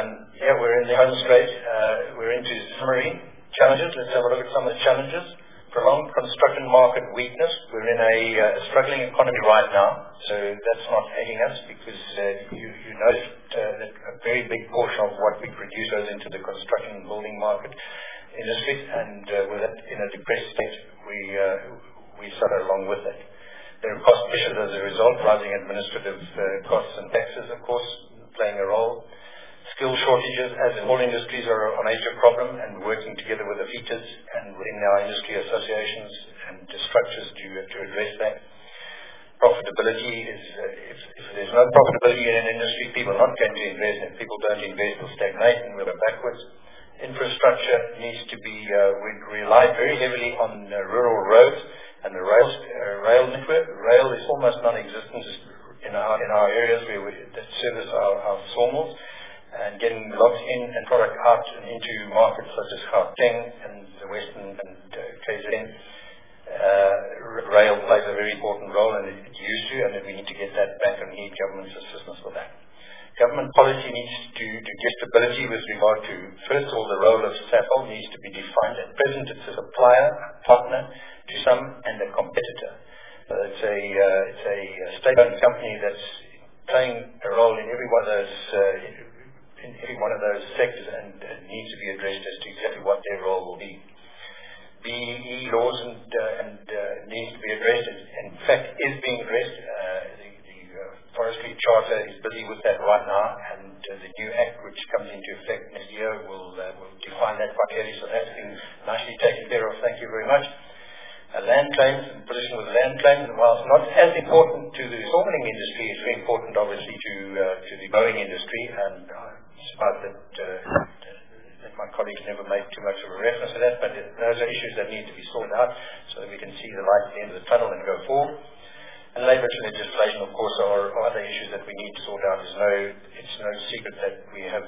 We're in the home straight. We're into summary challenges. Let's have a look at some of the challenges. prolonged construction market weakness. We're in a struggling economy right now, so that's not aiding us because you notice that a very big portion of what we produce goes into the construction and building market industry, and with it in a depressed state, we suffer along with it. There are cost pressures as a result, rising administrative costs and taxes, of course, playing a role. Skill shortages, as in all industries, are a major problem, and working together with the features and within our industry associations and structures to address that. Profitability is, if there's no profitability in an industry, people are not going to invest. If people don't invest, they'll stagnate and we'll go backwards. Infrastructure needs to be, we rely very heavily on rural roads and the rail network. Rail is almost non-existent in our areas that service our sawmills. And getting logs in and product out and into markets such as Gauteng and the Western and KZN. Rail plays a very important role, and it used to, and we need to get that back, and we need government's assistance for that. Government policy needs to get stability with regard to, first of all, the role of SAFOL needs to be defined. At present, it's a supplier, a partner to some, and a competitor. It's a state-owned company that's playing a role in every one of those sectors, and needs to be addressed as to exactly what their role will be. BEE laws and needs to be addressed. In fact, is being addressed. The Forestry Charter is busy with that right now, and the new Act, which comes into effect next year, will define that quite clearly. So that's been nicely taken care of. Thank you very much. Land claims and position with land claims, and while it's not as important to the sawmilling industry, it's very important, obviously, to the growing industry, and despite that my colleagues never make too much of a reference to that, but those are issues that need to be sorted out so that we can see the light at the end of the tunnel and go forward. And labour legislation, of course, are other issues that we need to sort out. It's no secret that we have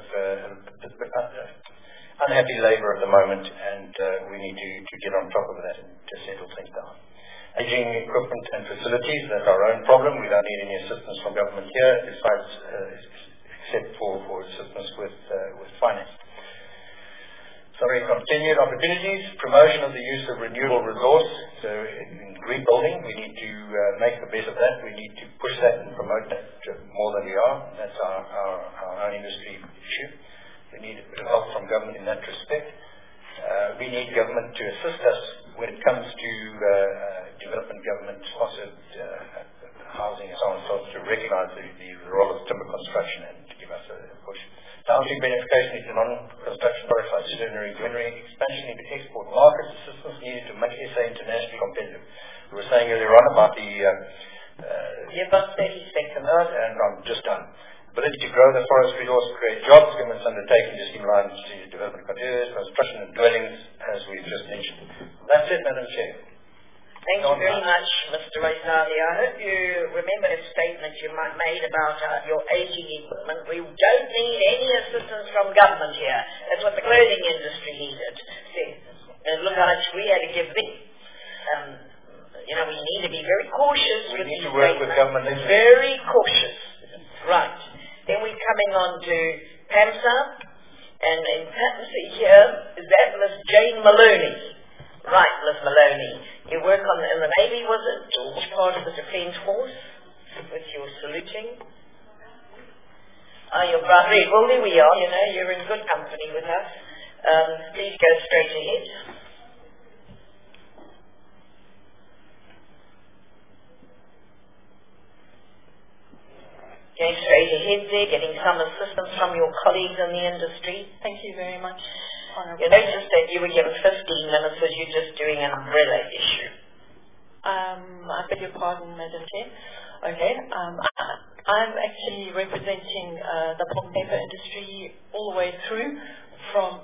unhappy labour at the moment, and we need to get on top of that and to settle things down. Aging equipment and facilities, that's our own problem. We don't need any assistance from government here, besides except for assistance with finance. Sorry, continued opportunities, promotion of the use of renewable resource. So in green building, we need to make the best of that. We need to push that and promote that more than we are. That's our own industry issue. We need a bit of help from government in that respect. We need government to assist us when it comes to development, government-sponsored housing and so on and so forth, to recognize the role of timber construction and to give us a push. Downstream beneficiation into non-construction products like cedar, greenery, expansion into export markets, assistance needed to make SA internationally competitive. We were saying earlier on about the... You've got 30 seconds. And I'm just done. Ability to grow the forest resource, create jobs, government's undertaking to streamline strategic development criteria, construction and dwellings, as we've just mentioned. That's it, Madam Chair. Thank you very much, Mr. Raisali. I hope you remember a statement you made about your aging equipment. We don't need any assistance from government here. That's what the clothing industry needed. See, and look how much we had to give them. We need to be very cautious with these statements. We need to work with government. Very cautious. Right. Then we're coming on to PAMSA. And in PAMSA here, is that Miss Jane Maloney? Right, Miss Maloney. You work in the Navy, was it? Which part of the Defence Force? With your saluting? You're very well, there we are, you're in good company with us. Please go straight ahead. Going straight ahead there, getting some assistance from your colleagues in the industry. Thank you very much. You noticed that you were given 15 minutes as you're just doing an umbrella issue. I beg your pardon, Madam Chair. Okay. I'm actually representing the pulp paper industry all the way through from...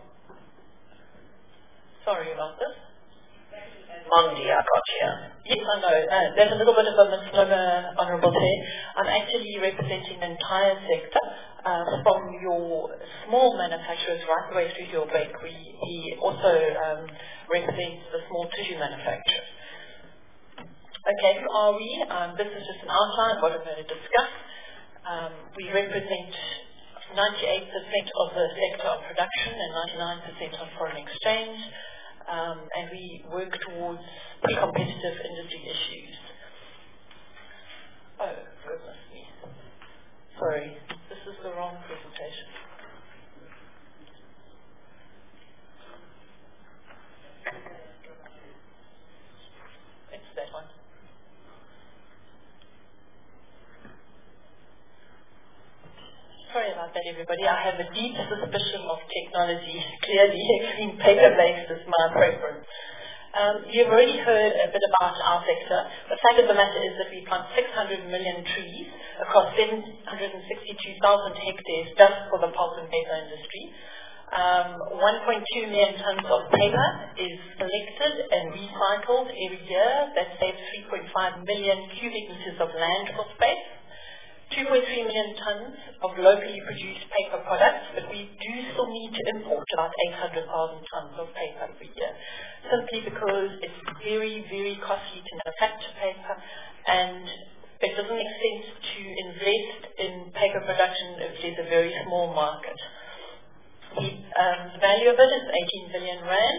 Sorry about this. Mondi, I got you. Yes, I know. There's a little bit of a misnomer, Honourable Chair. I'm actually representing the entire sector, from your small manufacturers right the way through to your bakery. He also represents the small tissue manufacturers. Okay, who are we? This is just an outline of what I'm going to discuss. We represent 98% of the sector of production and 99% of foreign exchange. and we work towards pretty competitive industry issues. Oh, goodness me. Sorry, this is the wrong presentation. It's that one. Sorry about that, everybody. I have a deep suspicion of technology. Clearly, clean paper-based is my preference. You've already heard a bit about our sector. The fact of the matter is that we plant 600 million trees across 762,000 hectares just for the pulp and paper industry. 1.2 million tons of paper is collected and recycled every year. That saves 3.5 million cubic meters of landfill space. 2.3 million tons of locally produced paper products, but we do still need to import about 800,000 tons of paper every year, simply because it's very, very costly to manufacture paper, and it doesn't make sense to invest in paper production if there's a very small market. The value of it is 18 billion rand,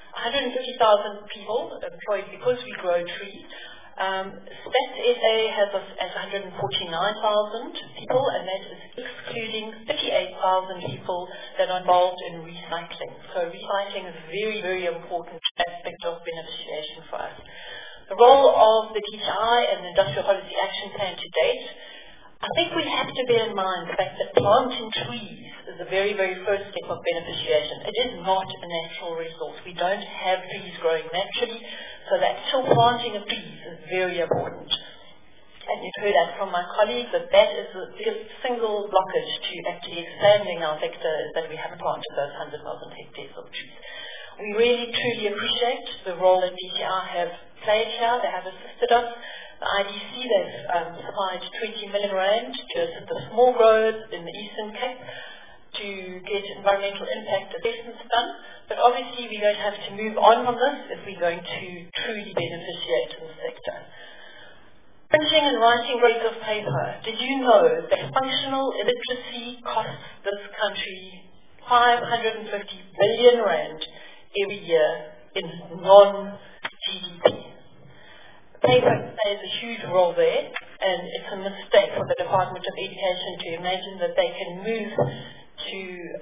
150,000 people employed because we grow trees. Stats SA has us as 149,000 people, and that is excluding 58,000 people that are involved in recycling. So recycling is a very, very important aspect of beneficiation for us. The role of the DTI and the Industrial Policy Action Plan to date, I think we have to bear in mind the fact that planting trees is the very, very first step of beneficiation. It is not a natural resource. We don't have trees growing naturally, so the actual planting of trees is very important. And you've heard that from my colleagues that that is the single blockage to actually expanding our sector, is that we haven't planted those 100,000 hectares of trees. We really, truly appreciate the role that DTI have played here. They have assisted us. The IDC, they've supplied 20 million rand to assist the small growers in the Eastern Cape to get environmental impact assessments done. But obviously we're going to have to move on from this if we're going to truly beneficiate in the sector. Printing and writing grades of paper. Did you know that functional illiteracy costs this country 550 billion rand every year in non-GDP? Paper plays a huge role there, and it's a mistake for the Department of Education to imagine that they can move to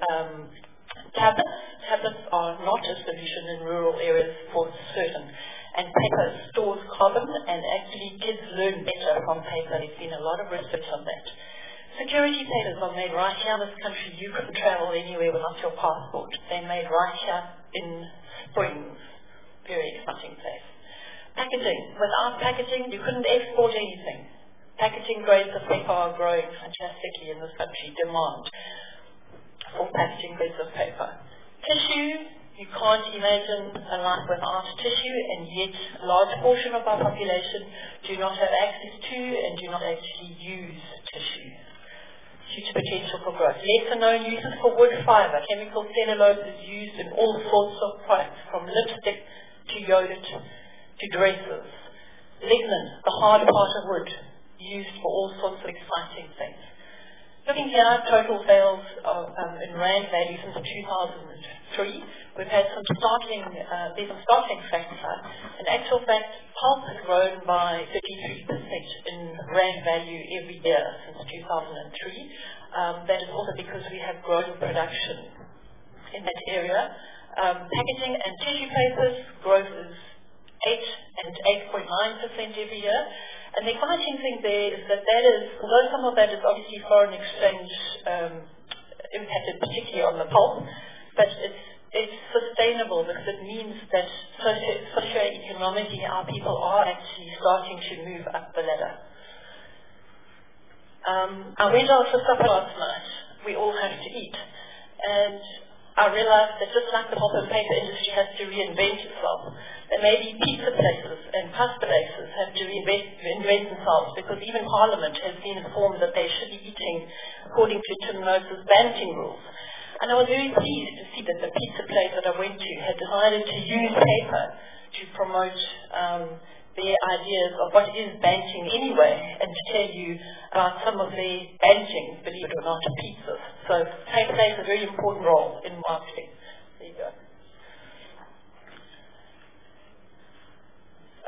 tablets. Tablets are not a solution in rural areas for certain. And paper stores carbon, and actually kids learn better from paper. There's been a lot of research on that. Security papers are made right here in this country. You couldn't travel anywhere without your passport. They're made right here in Springs. Very exciting place. Packaging. Without packaging, you couldn't export anything. Packaging grades of paper are growing fantastically in this country. Demand for packaging grades of paper. Tissue. You can't imagine a life without tissue, and yet a large portion of our population do not have access to and do not actually use tissue. Huge potential for growth. Lesser known uses for wood fiber. Chemical cellulose is used in all sorts of products, from lipstick to yogurt to dresses. Lignin, the hard part of wood, used for all sorts of exciting things. Looking here, total sales in rand value since 2003. We've had some startling facts here. In actual fact, pulp has grown by 33% in rand value every year since 2003. That is also because we have grown production in that area. Packaging and tissue papers, growth is 8 and 8.9% every year. And the exciting thing there is that although some of that is obviously foreign exchange impacted particularly on the pulp, but it's sustainable because it means that socio-economically our people are actually starting to move up the ladder. I went out for supper last night. We all have to eat. And I realized that just like the pulp and paper industry has to reinvent itself, that maybe pizza places and pasta places have to reinvent themselves, because even Parliament has been informed that they should be eating according to Tim Noakes' banting rules. And I was very pleased to see that the pizza place that I went to had decided to use paper to promote their ideas of what is banting anyway, and to tell you about some of their banting, believe it or not, pizzas. So paper plays a very important role in marketing. There you go.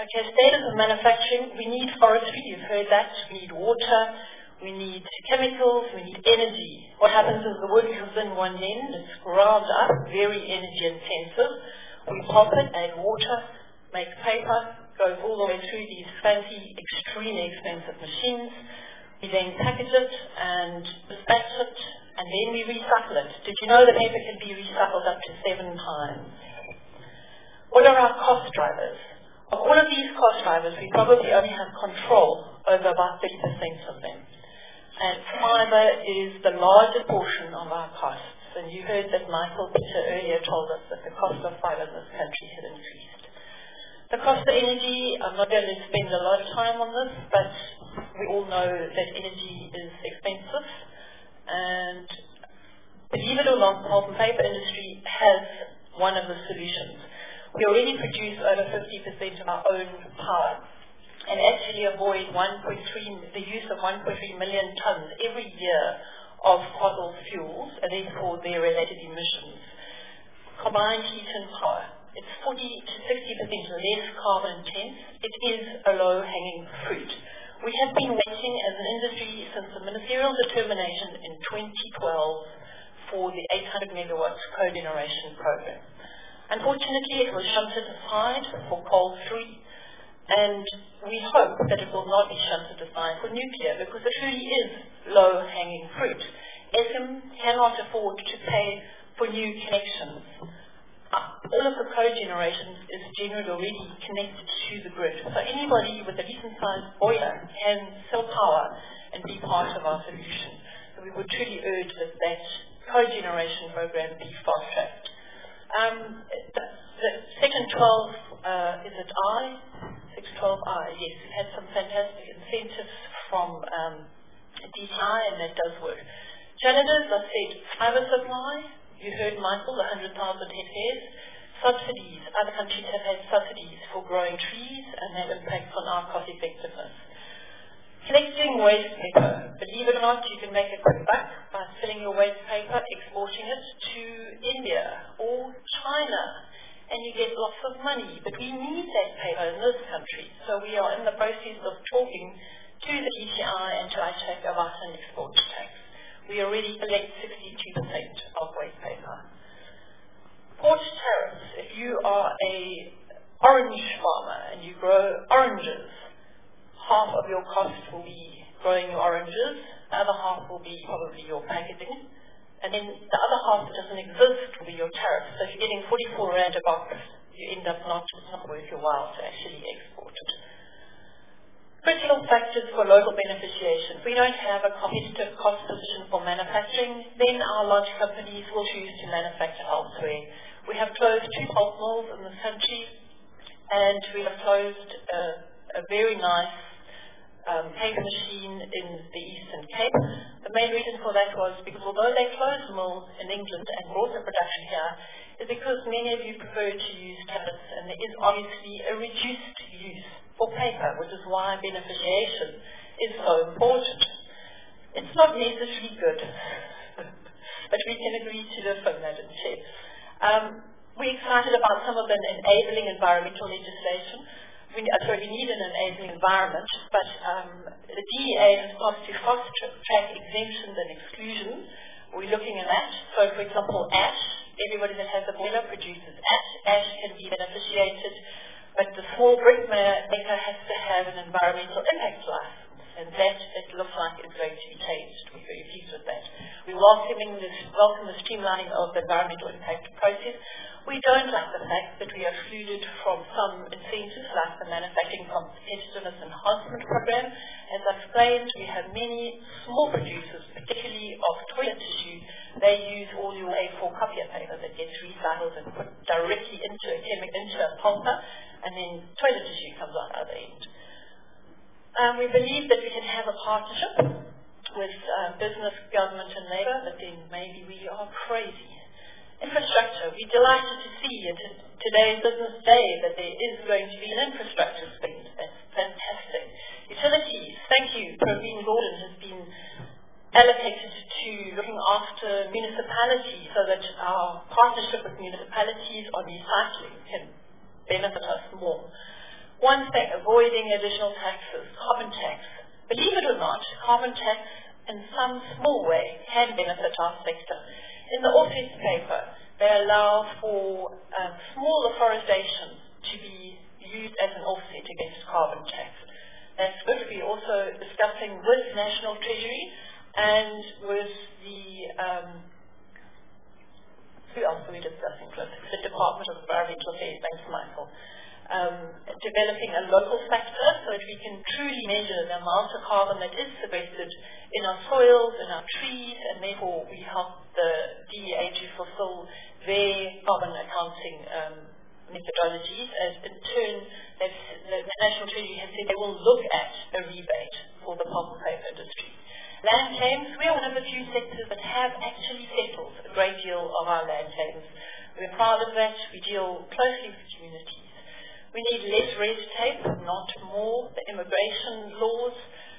Okay, status of manufacturing, we need forestry, you've heard that, we need water, we need chemicals, we need energy. What happens is the wood comes in one end, it's ground up, very energy intensive. We pulp it, add water, make paper, goes all the way through these fancy, extremely expensive machines. We then package it and dispatch it, and then we recycle it. Did you know that paper can be recycled up to 7 times? What are our cost drivers? Of all of these cost drivers, we probably only have control over about 30% of them. And fibre is the largest portion of our costs. And you heard that Michael Peter earlier told us that the cost of fibre in this country had increased. The cost of energy, I'm not going to spend a lot of time on this, but we all know that energy is expensive. And believe it or not, the pulp and paper industry has one of the solutions. We already produce over 50% of our own power and actually avoid the use of 1.3 million tonnes every year of fossil fuels and therefore their related emissions. Combined heat and power, it's 40 to 60% less carbon intense. It is a low-hanging fruit. We have been waiting as an industry since the ministerial determination in 2012 for the 800 megawatts cogeneration program. Unfortunately, it was shunted aside for coal-free, and we hope that it will not be shunted aside for nuclear because it really is low-hanging fruit. Eskom cannot afford to pay for new connections. All of the cogeneration is generally already connected to the grid, so anybody with a decent-sized boiler can sell power and be part of our solution. So we would truly urge that cogeneration program be fast-tracked. The Section 12, is it I? Section 12I, yes. We've had some fantastic incentives from DTI, and that does work. Challenges, I said, fibre supply. You heard Michael, 100,000 hectares. Subsidies. Other countries have had subsidies for growing trees, and that impacts on our cost effectiveness. Collecting waste paper. Believe it or not, you can make a quick buck by selling your waste paper, exporting it to India or China, and you get lots of money. But we need that paper in this country, so we are in the process of talking to the DTI and to ICHAC about an export tax. We already collect 62% of waste paper. Port tariffs. If you are an orange farmer and you grow oranges, half of your cost will be growing your oranges, the other half will be probably your packaging, and then the other half that doesn't exist will be your tariff. So if you're getting 44 Rand a box, you end up it's not worth your while to actually export it. Critical factors for local beneficiation. If we don't have a competitive cost position for manufacturing, then our large companies will choose to manufacture elsewhere. We have closed 2 pulp mills in this country, and we have closed a very nice paper machine in the Eastern Cape. The main reason for that was because although they closed mills in England and brought the production here, is because many of you prefer to use tablets, and there is obviously a reduced use for paper, which is why beneficiation is so important. It's not necessarily good, but we can agree to differ, Madam Chair. We're excited about some of the enabling environmental legislation. We need an enabling environment, but the DEA has asked to fast-track exemptions and exclusions. We're looking at that. So, for example, ash. Everybody that has a boiler produces ash. Ash can be beneficiated, but the small brick maker has to have an environmental impact license, and that, it looks like, is going to be changed. We're very pleased with that. We welcome the streamlining of the environmental impact process. We don't like the fact that we are excluded from some incentives like the Manufacturing Competitiveness Enhancement Program. As I explained, we have many small producers, particularly of toilet tissue. They use all your A4 copier paper that gets recycled and put directly into a pulper, and then toilet tissue comes out the other end. We believe that we can have a partnership with business, government and labour, but then maybe we are crazy. Infrastructure. We're delighted to see at today's business day that there is going to be an infrastructure spend. That's fantastic. Utilities. Thank you. Praveen Gordon has been allocated to looking after municipalities so that our partnership with municipalities on recycling can benefit us more. One thing, avoiding additional taxes, carbon tax. Believe it or not, carbon tax in some small way can benefit our sector. In the offset paper, they allow for small afforestation to be used as an offset against carbon tax. That's good. We're also discussing with National Treasury and with the, who else are we discussing with? The Department of Environmental Affairs, thanks Michael. Developing a local factor so that we can truly measure the amount of carbon that is sequestered in our soils, in our trees, and therefore we help the DEA to fulfill their carbon accounting methodologies. As in turn, the National Treasury has said they will look at a rebate for the pulp and paper industry. Land claims, we are one of the few sectors that have actually settled a great deal of our land claims. We're proud of that. We deal closely with communities. We need less red tape, not more. The immigration laws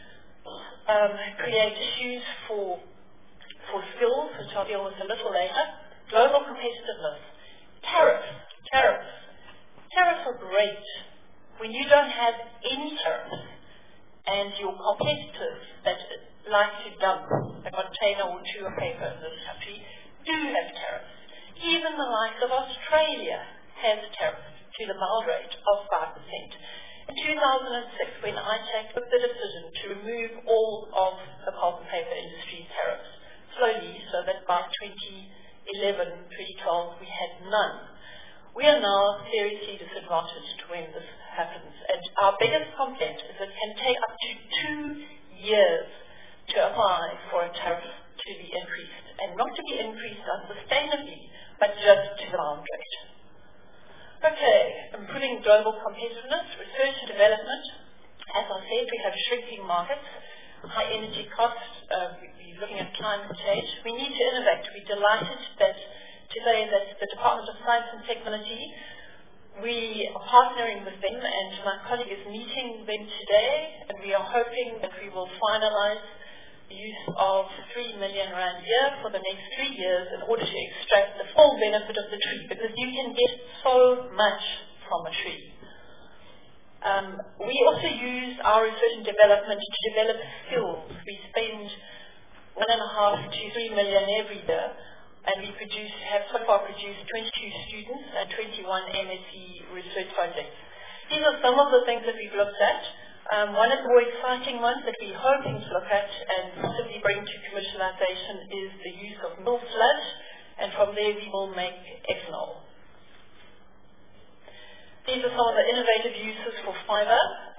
create issues for skills, which I'll deal with a little later. Global competitiveness. Tariffs. Tariffs are great. When you don't have any tariffs and your competitors that like to dump a container or two of paper in this country do have tariffs. Even the likes of Australia has tariffs to the mild rate of 5%. In 2006, when ITAC took the decision to remove all of the pulp and paper industry's tariffs, slowly, so that by 2011, 2012, we had none. We are now seriously disadvantaged when this happens. And our biggest complaint is it can take up to 2 years to apply for a tariff to be increased. And not to be increased unsustainably, but just to the mild rate. Okay, improving global competitiveness, research and development. As I said, we have shrinking markets, high energy costs, we're looking at climate change. We need to innovate. We're delighted to say that the Department of Science and Technology, we are partnering with them, and my colleague is meeting them today, and we are hoping that we will finalize the use of 3 million rand a year for the next 3 years in order to extract the full benefit of the tree, because you can get so much from a tree. We also use our research and development to develop skills. We spend 1.5 to 3 million every year, and we have so far produced 22 students and 21 MSc research projects. These are some of the things that we've looked at. One of the more exciting ones that we're hoping to look at and possibly bring to commercialization is the use of mill sludge, and from there we will make ethanol. These are some of the innovative uses for fiber.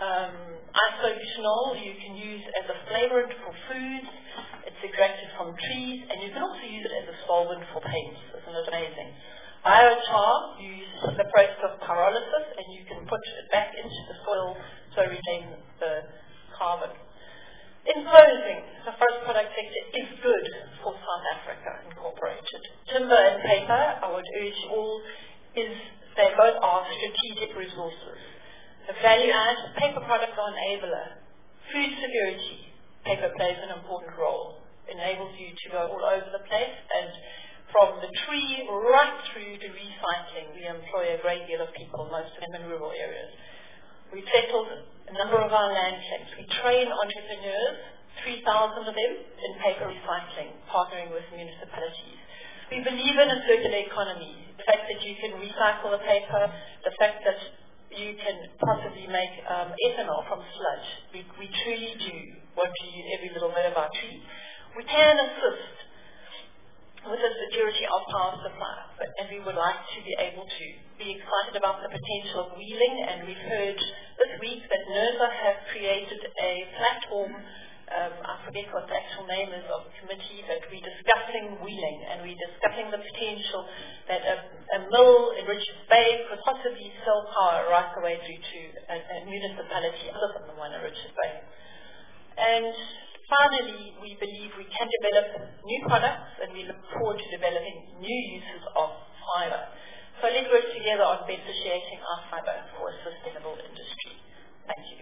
Isobutanol you can use as a flavorant for foods. It's extracted from trees, and you can also use it as a solvent for paints. Isn't it amazing? Biochar, you use the process of pyrolysis, and you can put it back into the soil to retain the carbon. In closing, the forest product sector is good for South Africa Incorporated. Timber and paper, I would urge all, they both are strategic resources. The value add, paper products are an enabler. Food security, paper plays an important role. Enables you to go all over the place, and from the tree right through to recycling, we employ a great deal of people, most of them in rural areas. We've settled a number of our land claims. We train entrepreneurs, 3,000 of them, in paper recycling, partnering with municipalities. We believe in a circular economy. The fact that you can recycle the paper, the fact that you can possibly make ethanol from sludge. We truly do want to use every little bit of our tree. We can assist with the security of power supply, and we would like to be able to be excited about the potential of wheeling, and we've heard this week that NERSA have created a platform, I forget what the actual name is of the committee, but we're discussing wheeling, and we're discussing the potential that a mill in Richards Bay could possibly sell power right the way through to a municipality other than the one in Richards Bay. And finally, we believe we can develop new products, and we look forward to developing new uses of fiber. So let's work together on beneficiating our fiber for a sustainable industry. Thank you.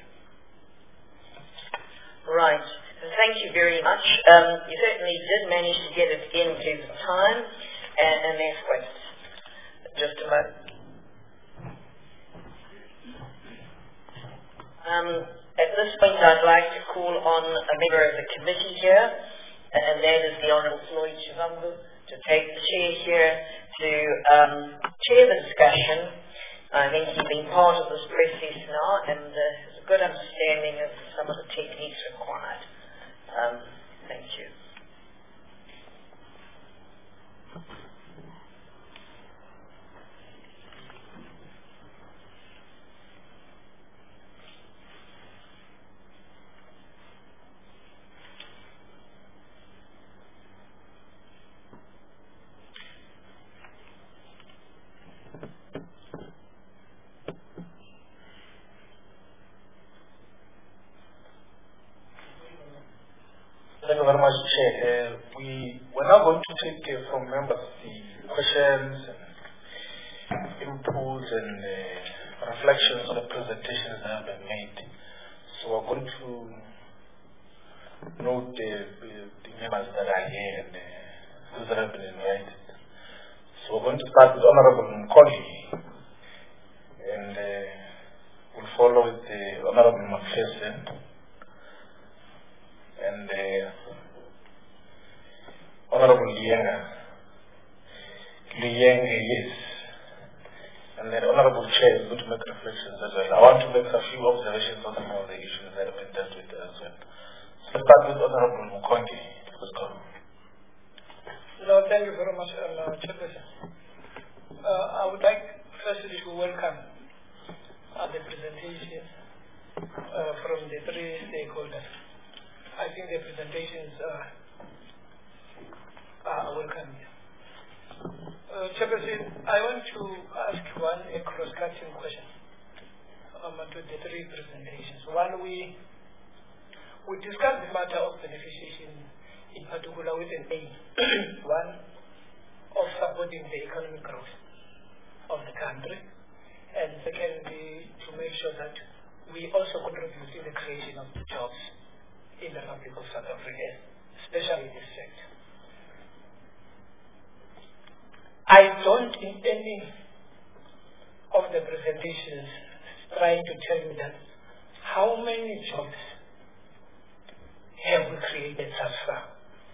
Right. Thank you very much. You certainly did manage to get it into the time. And next question. Just a moment. At this point, I'd like to call on a member of the committee here, and that is the Honourable Floyd Shivambu, to take the chair here to chair the discussion. I think he's been part of this process now and has a good understanding of some of the techniques required. Thank you. Thank you very much, Chair. We're now going to take from members the questions and inputs and reflections on the presentations that have been made. So we're going to note the members that are here and those that have been invited. So we're going to start with Honourable Mkongi, and we'll follow with the Honourable McPherson, and Honourable Lienga, yes, and then Honourable Chair is going to make reflections as well. I want to make a few observations on some of the issues that have been dealt with as well. So start with Honourable Mkongi. No, thank you very much, Chairperson. I would like firstly to welcome the presentations from the three stakeholders. I think the presentations are welcome. Chairperson, I want to ask a cross-cutting question to the three presentations. One, we discussed the matter of beneficiation, in particular with an aim, one, of supporting the economic growth of the country, and secondly, to make sure that we also contribute in the creation of jobs in the Republic of South Africa, especially in this sector. I don't in any of the presentations trying to tell me that how many jobs have we created thus far,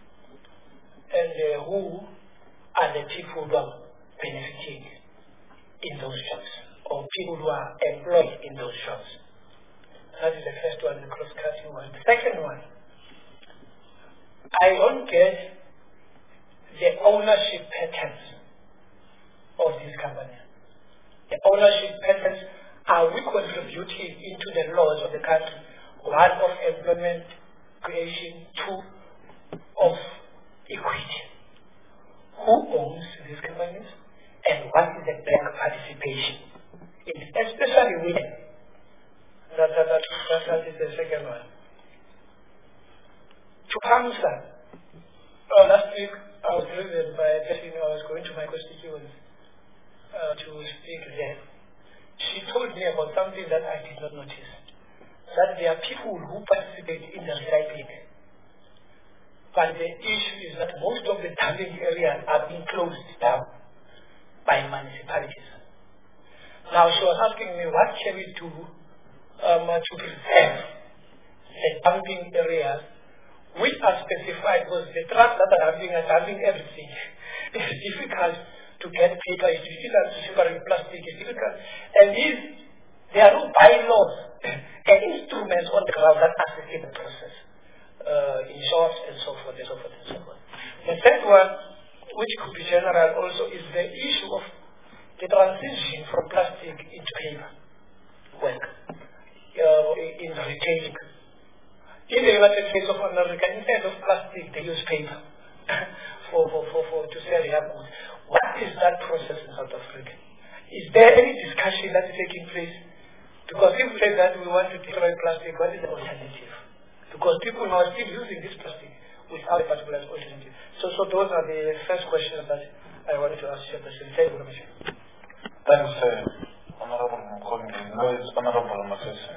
and who are the people who are benefiting in those jobs, or people who are employed in those jobs. That is the first one, the cross-cutting one. The second one, I don't get the ownership patterns of these companies. The ownership patterns, are we contributing into the laws of the country? One, of employment creation. Two, of equity. Who owns these companies? And what is the bank participation? Especially women. That is the second one. To answer, last week I was driven by a person I was going to my constituents to speak there. She told me about something that I did not notice. That there are people who participate in the recycling. But the issue is that most of the dumping areas are being closed down by municipalities. Now she was asking me, what can we do to preserve the dumping areas which are specified, because the trucks that are dumping everything. It's difficult to get paper, it's difficult to separate plastic, it's difficult. And there are no bylaws and instruments on the ground that assist the process, in short, and so forth, and so forth, and so forth. The third one, which could be general also, is the issue of the transition from plastic into paper work in retailing. In the United States of America, instead of plastic, they use paper to sell their goods. What is that process in South Africa? Is there any discussion that is taking place? Because if we say that we want to destroy plastic, what is the alternative? Because people now are still using this plastic without a particular alternative. So those are the first questions that I wanted to ask you. Thank you very much. Thanks, Honourable Mkongi. Now it's Honourable McPherson.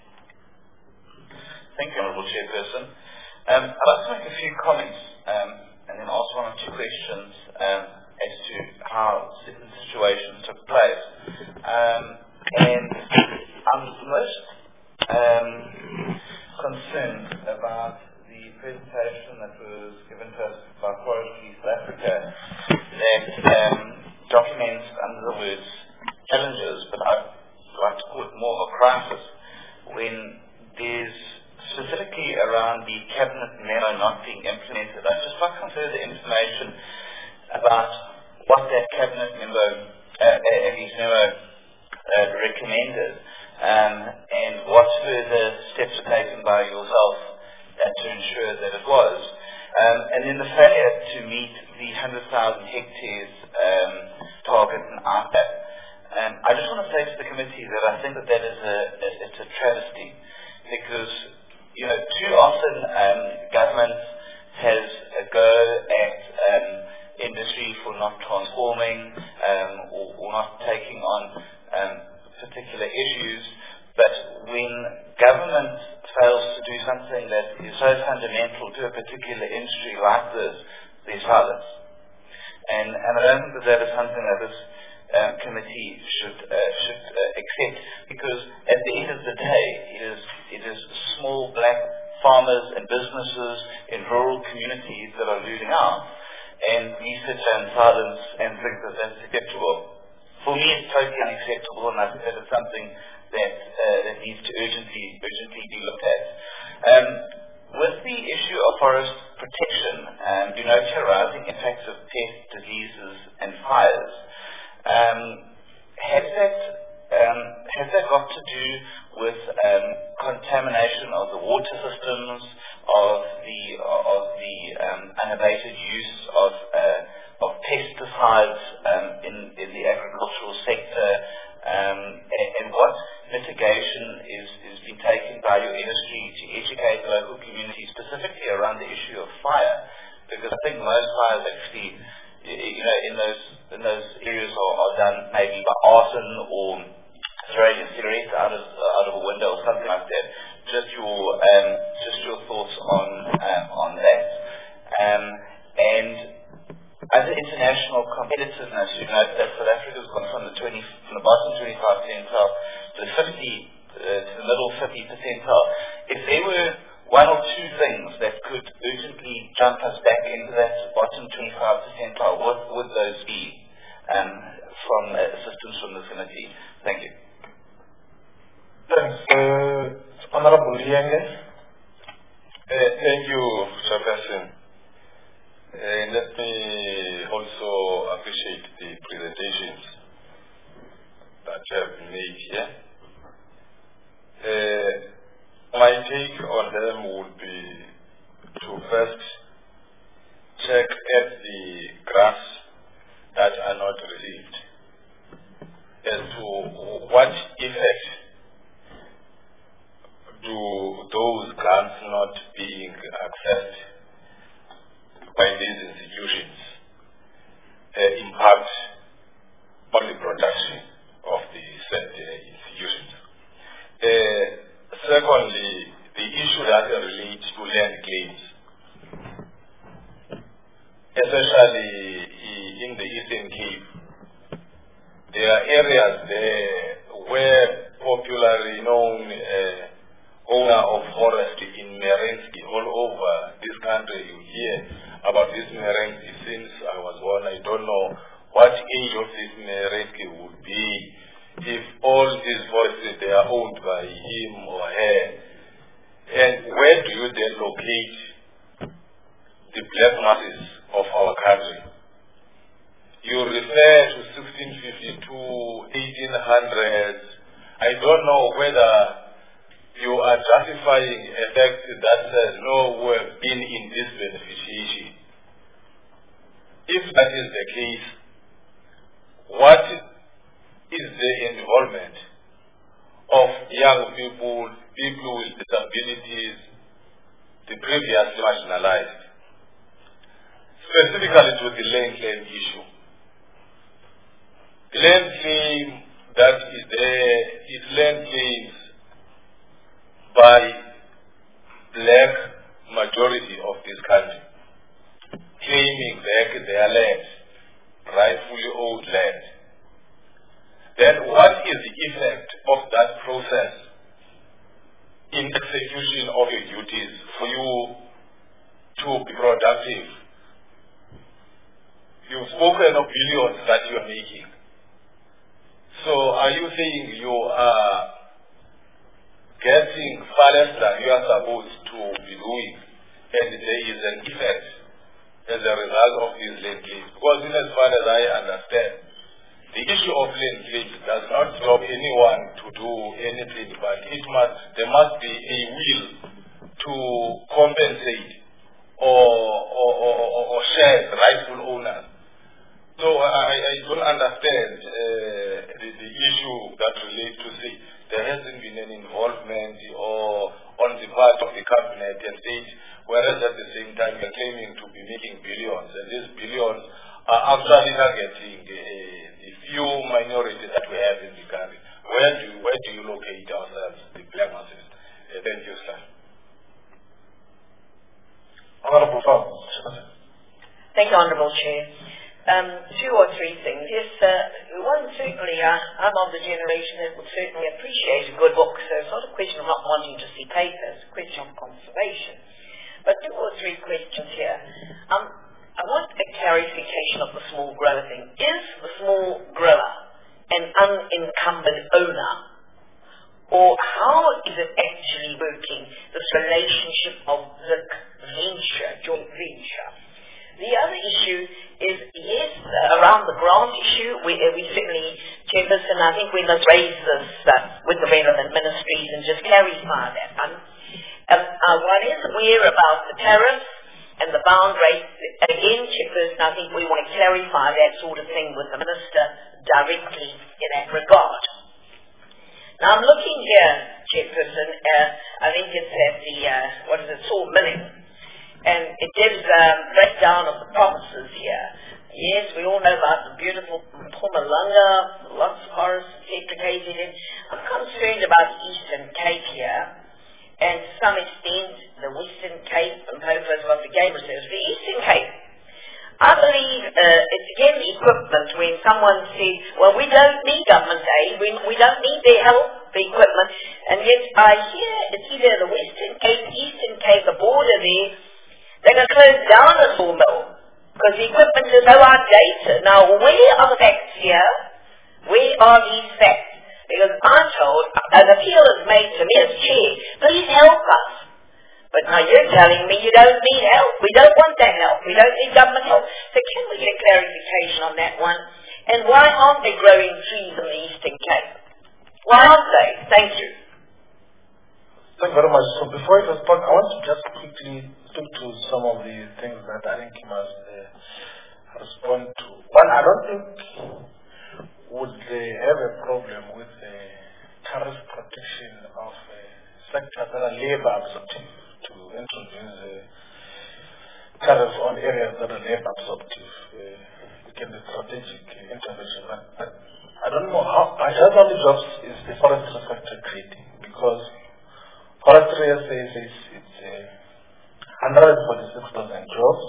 Thank you, Honourable Chairperson. I'd like to make a few comments and then ask one or two questions as to how certain situations took place. And I'm most concerned about the presentation that was given to us by Forestry South Africa that documents under the words challenges, but I'd like to call it more of a crisis, when there's specifically around the cabinet memo not being implemented. I'd just like some further information about what that cabinet memo recommended, and what further steps are taken by yourself to ensure that it was. And then the failure to meet the 100,000 hectares target in IPAP. I just want to say to the committee that I think that is it's a travesty, because too often government has a go at industry for not transforming or not taking on particular issues, but when government fails to do something that is so fundamental to a particular industry like this, there's silence. And I don't think that is something that this committee should accept, because at the end of the day, it is small black farmers and businesses in rural communities that are losing out, and we sit in silence and think that that's acceptable. For me, it's totally unacceptable, and I think that it's something that needs to urgently be looked at. With the issue of forest protection, you note here rising impacts of pests, diseases, and fires. Has that got to do with contamination of the water systems, of the unabated use of pesticides in the agricultural sector, and what mitigation is being taken by your industry to educate local communities, specifically around the issue of fire? Because I think most fires actually, in those areas are done maybe by arson or throwing a cigarette out of a window or something like that. Just your thoughts on that. And as an international competitiveness, you note that South Africa's gone from the bottom 25 percentile to the middle 50 percentile. If there were one or two things that could urgently jump us back into that bottom 25 percentile, what would those be from assistance from the committee? Thank you. Thanks. Honorable Lienge. Thank you, Chairperson. Let me also appreciate the presentations that have been made here. My take on them would be to first check at the grants that are not received as to what effect do those grants not being accessed by these institutions impact on the production of the said institutions. Secondly, the issue that relates to land claims, especially in the Eastern Cape. There are areas there where popularly known owner of forest in Merensky all over this country. You hear about this Merensky since I was born. I don't know what age of this Merensky would be if all these forests they are owned by him or her. And where do you then locate the black masses of our country? You refer to 1652, 1800s. I don't know whether you are justifying a fact that says no, we have been in this beneficiation. If that is the case, what is the involvement of young people, people with disabilities, the previously marginalized, specifically to the land claim issue? The land claim that is there is land claims by black majority of this country, claiming back their land, rightfully owned land. Then what is the effect of that process in execution of your duties for you to be productive. You've spoken of billions that you are making. So are you saying you are getting far less than you are supposed to be doing, and there is an effect as a result of these land claims? Because in as far as I understand, the issue of land claims does not stop anyone to do anything, but there must be a will to compensate or share the rightful owners. So I don't understand the issue that relates to say there hasn't been an involvement or on the part of the cabinet and state, whereas at the same time you're claiming to be making billions, and these billions are actually targeting the few minorities that we have in the country. Where do you locate ourselves, the black masses? Thank you, sir. Honourable Thank you, Honourable Chair. Two or three things. Yes, one, certainly, I'm of the generation that would certainly appreciate a good book, so it's not a question of not wanting to see paper, it's a question of conservation. But two or three questions here. I want a clarification of the small grower thing. Is the small grower an unencumbered owner? Or how is it actually working, this relationship of the venture, joint venture? The other issue is, yes, around the grant issue, we certainly, Chairperson, I think we must raise this with the relevant ministries and just clarify that. One is aware about the tariffs and the bound rates. Again, Chairperson, I think we want to clarify that sort of thing with the Minister directly in that regard. Now, I'm looking here, Chairperson, I think it's at the, Saw Milling. And it gives a breakdown of the provinces here. Yes, we all know about the beautiful Mpumalanga, lots of forests segregated in. I'm concerned about the Eastern Cape here, and to some extent the Western Cape and Popo's got the game reserves. The Eastern Cape, I believe it's again the equipment when someone says, well, we don't need government aid, we don't need their help, the equipment, and yet I hear it's either the Western Cape, Eastern Cape, the border there, they're going to close down the sawmill because the equipment is so outdated. Now, where are the facts here? Where are these facts? Because I'm told, an appeal is made to me as chair, please help us. But now you're telling me you don't need help. We don't want that help. We don't need government help. So can we get clarification on that one? And why aren't they growing trees in the Eastern Cape? Why aren't they? Thank you. Thank you very much. So before I respond, I want to just quickly speak to some of the things that I think you must respond to. One, I don't think would they have a problem with the tariff protection of sectors that are labor absorptive to introduce tariffs on areas that are labor absorptive. It can be strategic intervention. But I don't know how many jobs is the forestry sector creating, because forestry says it's 146,000 jobs.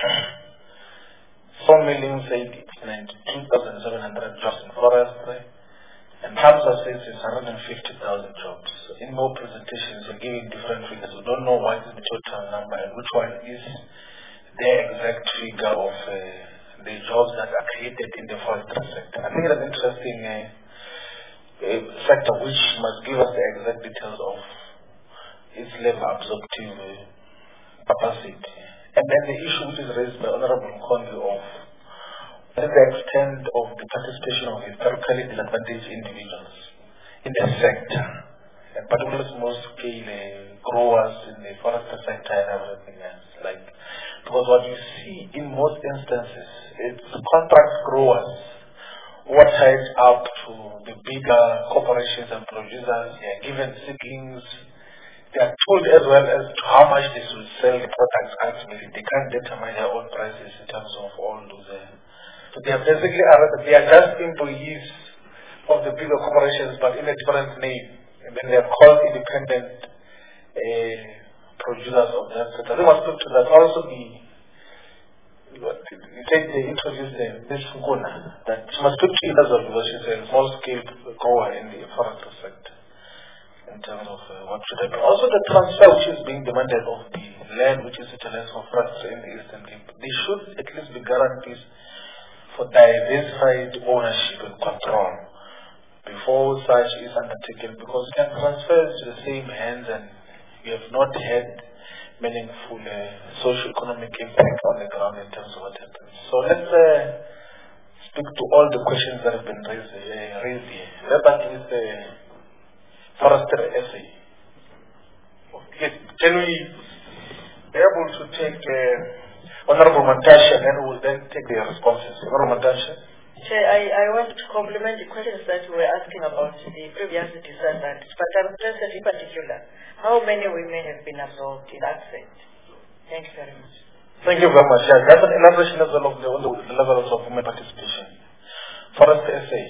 Sawmilling said it's 92,700 jobs in forestry. And TAMSA says it's 150,000 jobs. In more presentations, we're giving different figures. We don't know what is the total number and which one is the exact figure of the jobs that are created in the forestry sector. I think it's an interesting sector which must give us the exact details of its labor absorptive capacity. And then the issue which is raised by Honourable Mkondo of the extent of the participation of historically disadvantaged individuals in the sector, and particularly small scale growers in the forestry sector and everything else. Because what you see in most instances, it's contract growers who are tied up to the bigger corporations and producers. They are given seedlings. They are told as well as to how much they should sell the products ultimately. They can't determine their own prices in terms of all those. So they are basically they are just employees of the bigger corporations, but in a different name. And then they are called independent producers of that sector. They must look to that. Also they introduced this Fukuna, that she must look to it as well, because she's a small scale grower in the forestry sector. in terms of what should happen. Also the transfer which is being demanded of the land which is utilized for forestry in the Eastern Cape. There should at least be guarantees for diversified ownership and control before such is undertaken, because it can transfer to the same hands and we have not had meaningful socio-economic impact on the ground in terms of what happens. So let's speak to all the questions that have been raised here. That is the forestry essay. Okay. Can we be able to take Honorable Mantashe, and then we'll then take their responses. Honorable Mantashe. Chair, I want to compliment the questions that we were asking about the previous descendants, but I'm interested in particular, how many women have been absorbed in that sense? Thank you very much. Thank you very much. Yeah, that's an elaboration as well of the levels of women participation. Forest essay.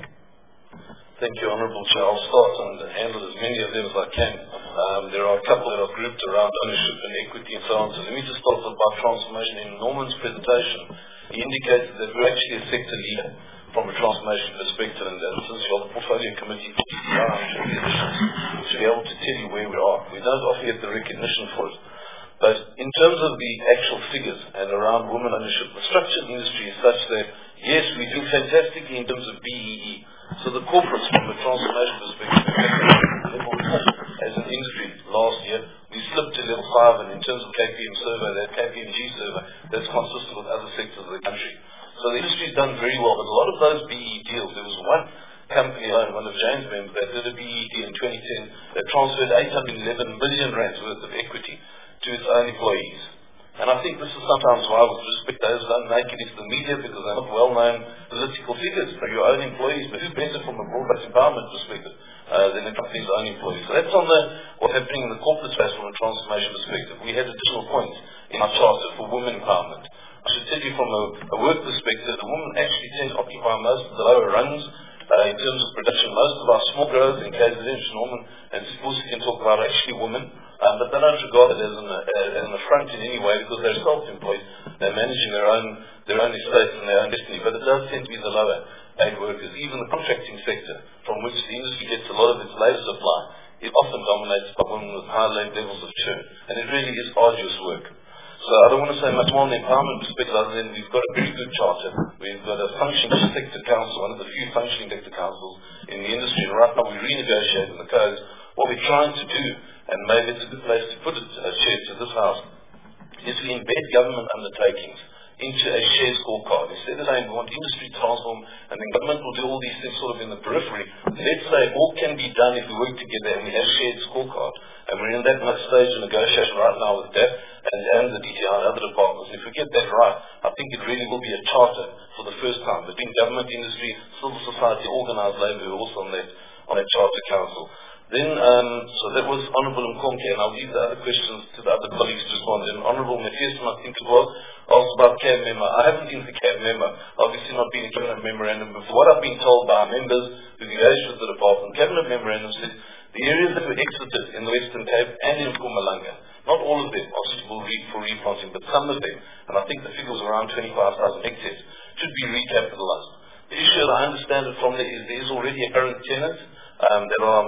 Thank you, Honourable Chair. I'll start and handle as many of them as I can. There are a couple that are grouped around ownership and equity and so on. So let me just start with about transformation. In Norman's presentation, he indicated that we're actually a sector leader from a transformation perspective, and since you're the portfolio committee for TCR, I'm sure the additions to be able to tell you where we are. We don't often get the recognition for it. But in terms of the actual figures and around women ownership, the structure of the industry is such that, yes, we do fantastically in terms of BEE. So the corporates, from a transformation perspective, level as an industry last year, we slipped to level 5, and in terms of KPM survey, that KPMG survey, that's consistent with other sectors of the country. So the industry's done very well, but a lot of those BEE deals, there was one company alone, one of James' members, that did a BEE deal in 2010 that transferred 811 million rands worth of equity to its own employees. And I think this is sometimes why, with respect, those don't make it into the media because they're not well-known political figures. They're your own employees, but who better from a broad-based empowerment perspective than the company's own employees? So that's on what's happening in the corporate space from a transformation perspective. We had additional points in our charter for women empowerment. I should tell you from a work perspective, the women actually tend to occupy most of the lower rungs in terms of production. Most of our small growers in KZN, Norman and Sibusi can talk about actually women. But they don't regard it as an affront in any way because they're self-employed. They're managing their own estates and their own destiny. But it does tend to be the lower paid workers. Even the contracting sector, from which the industry gets a lot of its labour supply, it often dominates by women with high levels of churn. And it really is arduous work. So I don't want to say much more on the empowerment perspective other than we've got a very good charter. We've got a functioning sector council, one of the few functioning sector councils in the industry. And right now we're renegotiating the codes. What we're trying to do, and maybe it's a good place to put it, Chair, to this House, is we embed government undertakings into a shared scorecard. Instead of saying we want industry to transform and then government will do all these things sort of in the periphery, let's say all can be done if we work together and we have shared scorecard. And we're in that much stage of negotiation right now with DEF and the DTI and other departments. If we get that right, I think it really will be a charter for the first time between government, industry, civil society, organised labour, who are also on that charter council. Then, so that was Honourable Mkonke, and I'll leave the other questions to the other colleagues to respond. And Honourable McPherson, I think it was, asked about CAB member. I haven't been the CAB member, obviously not been a cabinet memorandum, but for what I've been told by members who've engaged with the department, cabinet memorandum said the areas that were exited in the Western Cape and in Mpumalanga, not all of them are suitable for replanting, but some of them, and I think the figure was around 25,000 hectares, should be recapitalised. The issue that I understand it from there is already a current tenant that are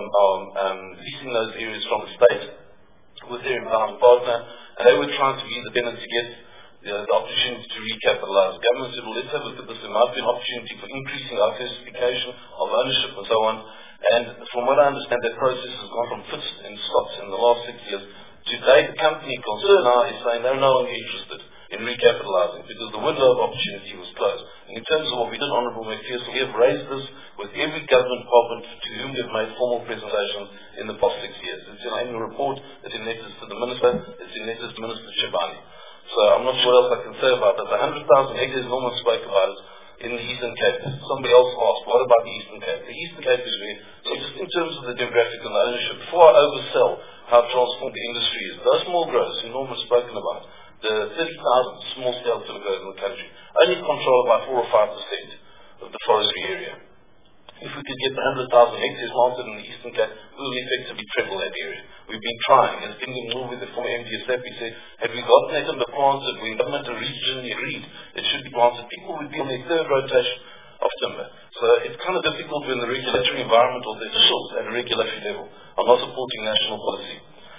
leasing those areas from the state with their empowerment partner, and they were trying to be the tenant to get the opportunity to recapitalise. Government said, well, let's have a look at this. There might be an opportunity for increasing diversification of ownership and so on. And from what I understand, that process has gone from fits and stops in the last 6 years. Today, the company concerned now is saying they're no longer interested in recapitalising because the window of opportunity was closed. And in terms of what we did, Honourable McPherson, we have raised this with every government department to whom we have made formal presentations in the past 6 years. It's in our annual report, it's in letters to the Minister, it's in letters to Minister Shabani. So I'm not sure what else I can say about that. The 100,000 hectares no one spoke about it in the Eastern Cape. Somebody else asked, what about the Eastern Cape? The Eastern Cape is where, so just in terms of the demographic and the ownership, before I oversell how transformed the industry is, those small growers who Norman's spoken about, the 30,000 small-scale timber growers in the country, only control about 4 or 5% of the forestry area. If we could get the 100,000 hectares planted in the Eastern Cape, we will effectively treble that area. We've been trying, as Bingham Move with the former MD of SAP, he said, had we gotten that under planted, when government originally agreed it should be planted, people would be on their third rotation of timber. So it's kind of difficult when the regulatory environment or the officials at a regulatory level are not supporting national policy.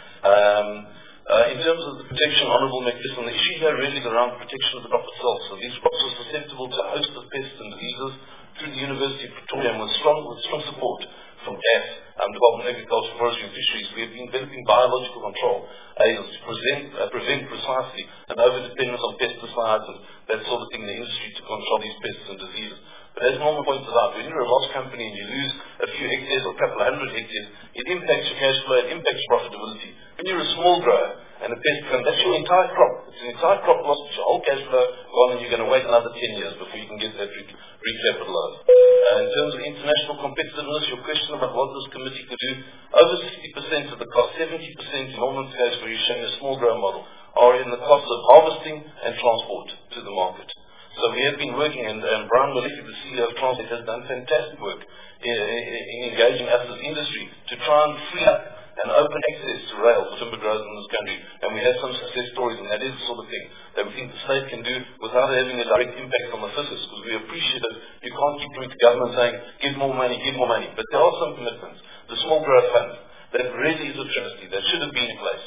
In terms of the protection, Honourable McPherson, the issue here really is around protection of the crop itself. So these crops are susceptible to a host of pests and diseases. Through the University of Pretoria, and with strong support from DAF, Department of Agriculture, Forestry and Fisheries, we have been developing biological control aids to prevent precisely an over-dependence on pesticides and that sort of thing in the industry to control these pests and diseases. But as Norman pointed out, when you're a large company and you lose a few hectares or a couple of hundred hectares, it impacts your cash flow, it impacts profitability. When you're a small grower and a pest comes, that's your entire crop. It's an entire crop loss, it's your whole cash flow gone, and you're going to wait another 10 years before you can get that recapitalized. In terms of international competitiveness, your question about what this committee could do, over 60% of the cost, 70% in Norman's case where you're showing a small grower model, are in the cost of harvesting and transport to the market. So we have been working, and Brian Maliki, the CEO of Transnet, has done fantastic work in engaging us as industry to try and free up and open access to rail for timber growers in this country. And we have some success stories, and that is the sort of thing that we think the state can do without having a direct impact on the fiscus, because we appreciate that you can't keep going to government saying, give more money. But there are some commitments. The Small Grower Fund, that really is a travesty. That should have been in place.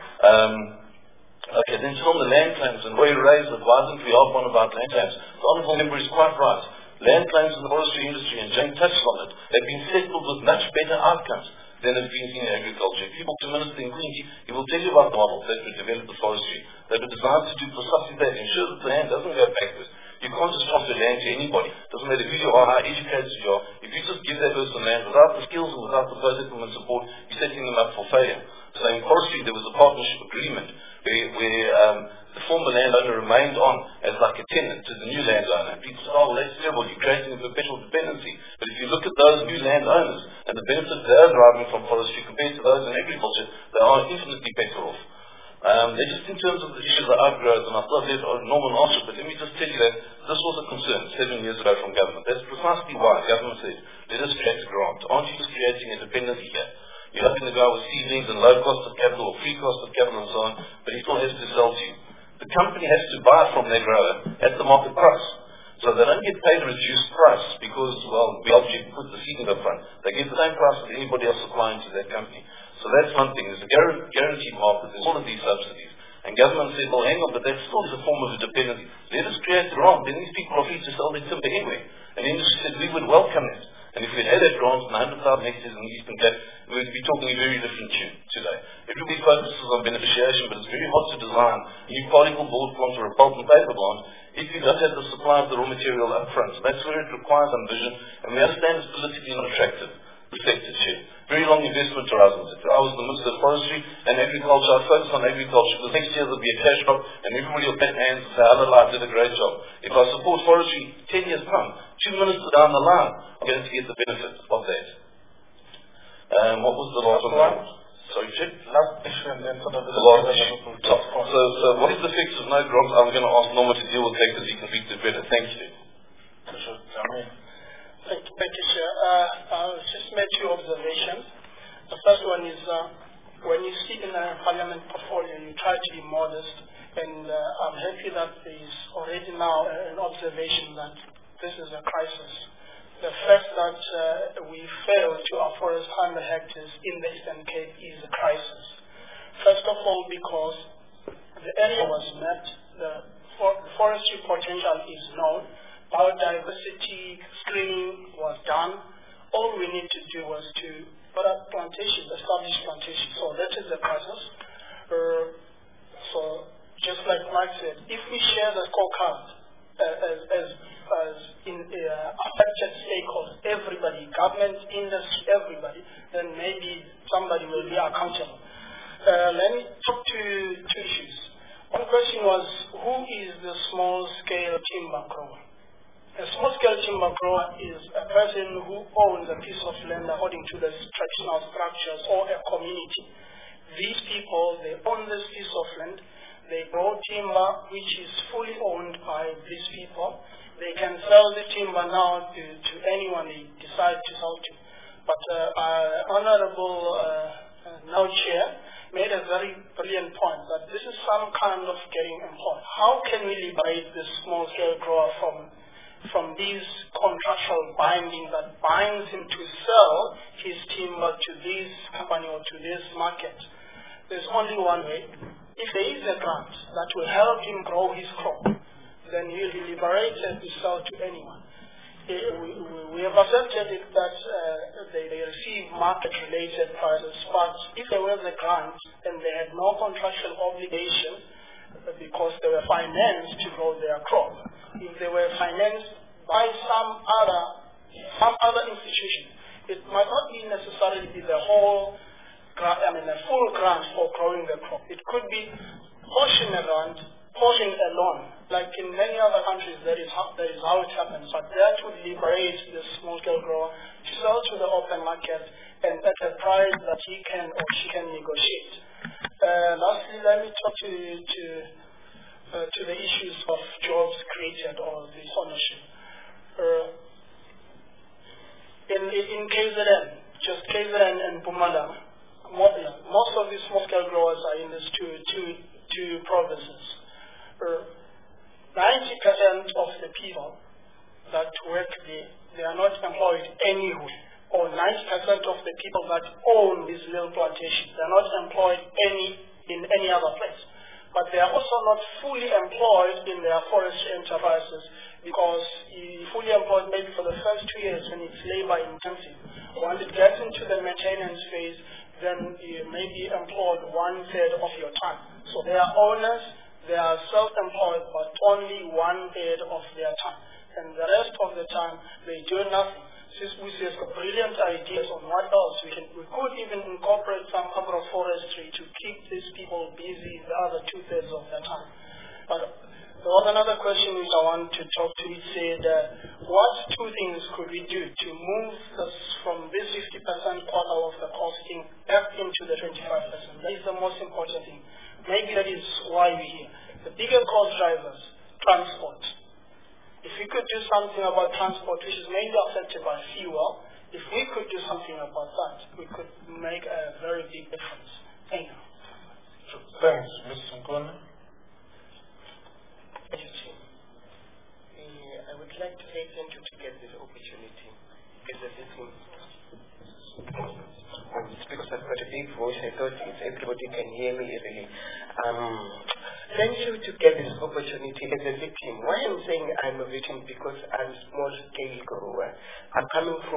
Okay, then on the land claims, and Roy raised it, why didn't we help on about land claims? The Honourable Member is quite right. Land claims in the forestry industry, and Jane touched on it, have been settled with much better outcomes than have been seen in agriculture. If you talk to Minister Ngwini, he will tell you about the models that were developed for forestry. They were designed to do precisely that, ensure that the land doesn't go backwards. You can't just transfer land to anybody. Doesn't matter who you are, how educated you are. If you just give that person land without the skills and without the post-settlement support, you're setting them up for failure. So in forestry, there was a partnership agreement where the former landowner remained on as like a tenant to the new landowner. People say, oh, well, that's terrible, you're creating a perpetual dependency. But if you look at those new landowners and the benefits they are deriving from forestry compared to those in agriculture, they are infinitely better off. Just in terms of the issues of outgrowth, and I've got that Norman answer, but let me just tell you that this was a concern 7 years ago from government. That's precisely why government said, let us create a grant. Aren't you just creating a dependency here? You're helping the guy with seedlings and low cost of capital or free cost of capital and so on, but he still has to sell to you. The company has to buy from their grower at the market price. So they don't get paid a reduced price because, well, we obviously put the seed in the front. They get the same price as anybody else supplying to that company. So that's one thing. There's a guaranteed market. There's all of these subsidies. And government said, well, hang on, but that still is a form of a dependency. Let us create the grant. Then these people are free to sell their timber anyway. And the industry said, we would welcome it. And if we had that grant on 100,000 hectares in the Eastern Cape, we would be talking a very different tune today. Everybody focuses on beneficiation, but it's very hard to design a new particle board plant or a pulp and paper plant if you don't have the supply of the raw material up front. So that's where it requires some vision, and we understand it's politically not attractive, the sector share. Very long investment horizons. If I was the Minister of Forestry and Agriculture, I'd focus on agriculture, because next year there'll be a cash crop, and everybody will pat hands and say, I did a great job. If I support forestry 10 years' time, 2 ministers down the line are going to get the benefit of that. What was the last one? Sorry, Chip? Last issue, and then sort of the last issue. So what is the fix of no grants? I'm going to ask Norman to deal with that because he can speak to it better. Thank you. Thank you, Chair. I'll just make 2 observations. The first one is when you sit in a parliament portfolio, you try to be modest, and I'm happy that there is already now an observation that this is a crisis. The fact that we failed to afford 100 hectares in the Eastern Cape is a crisis. First of all, because the area was met, the forestry potential is known, biodiversity screening was done. All we need to do was to put up plantations, establish plantations. So that is the crisis. So just like Mike said, if we share the scorecard as in affected stakeholders, everybody, government, industry, everybody, then maybe somebody will be accountable. Let me talk to 2 issues. One question was, who is the small-scale timber grower? A small-scale timber grower is a person who owns a piece of land according to the traditional structures or a community. These people, they own this piece of land. They grow timber which is fully owned by these people. They can sell the timber now to anyone they decide to sell to. But Honorable now Chair made a very brilliant point that this is some kind of getting employed. How can we liberate this small-scale grower from from these contractual binding that binds him to sell his timber to this company or to this market. There's only one way. If there is a grant that will help him grow his crop, then he'll be liberated to sell to anyone. We have accepted it that they receive market-related prices, but if there was a grant and they had no contractual obligation because they were financed to grow their crop, if they were financed by some other institution, it might not be necessarily be the whole grant, a full grant for growing the crop. It could be portion a loan. Like in many other countries, that is how it happens. But that would liberate the small-scale grower to sell to the open market and at a price that he can or she can negotiate. Lastly, let me talk to the issues of jobs created or this ownership. In KZN, just KZN and Mpumalanga, most of these small-scale growers are in these two provinces. 90% of the people that work there, they are not employed anywhere. Or 90% of the people that own these little plantations, they are not employed in any other place. But they are also not fully employed in their forestry enterprises because fully employed maybe for the first 2 years when it's labor intensive. Once it gets into the maintenance phase, then you may be employed 1/3 of your time. So they are owners. They are self-employed, but only 1/3 of their time. And the rest of the time, they do nothing. Since we see brilliant ideas on what else we could even incorporate some agroforestry to keep these people busy the other 2/3 of their time. But there was another question which I want to talk to. It said, what 2 things could we do to move us from this 50% quota of the costing back into the 25%? That is the most important thing. Maybe that is why we're here. The bigger cost drivers, transport. If we could do something about transport, which is mainly affected by fuel, if we could do something about that, we could make a very big difference. Thank you. Thanks, Mr. Nkona. Thank you, Chair. I would like to say thank you to get this opportunity. Because I because I've got a big voice, I thought if everybody can hear me easily. Thank you to get this opportunity as a victim. Why I'm saying I'm a victim? Because I'm a small-scale grower. I'm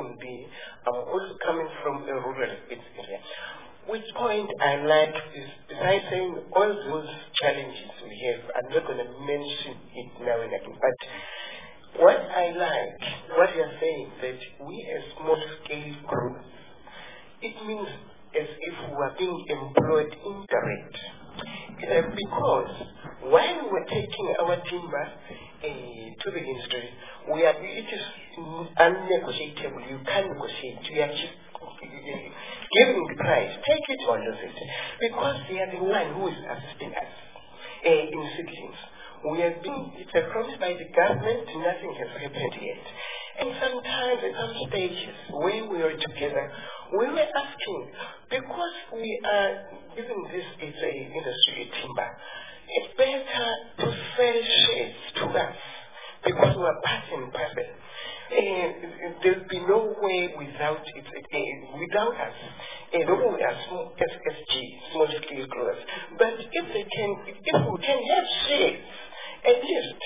also coming from a rural area. Which point I like is, besides saying all those challenges we have, I'm not going to mention it now and again, but what I like, what you're saying, that we as small-scale growers, it means as if we are being employed indirect. Because while we're taking our timber to the industry, it is unnegotiable. You can't negotiate. We are just giving the price. Take it or lose it. Because they are the one who is assisting us in seedlings. It's a promise by the government. Nothing has happened yet. And sometimes at some stages when we were together, we were asking, because we are using this as an industry timber, it's better to sell shades to us because we are part and parcel. There'll be no way without us. Although we are small scale growers. But if we can have shades, at least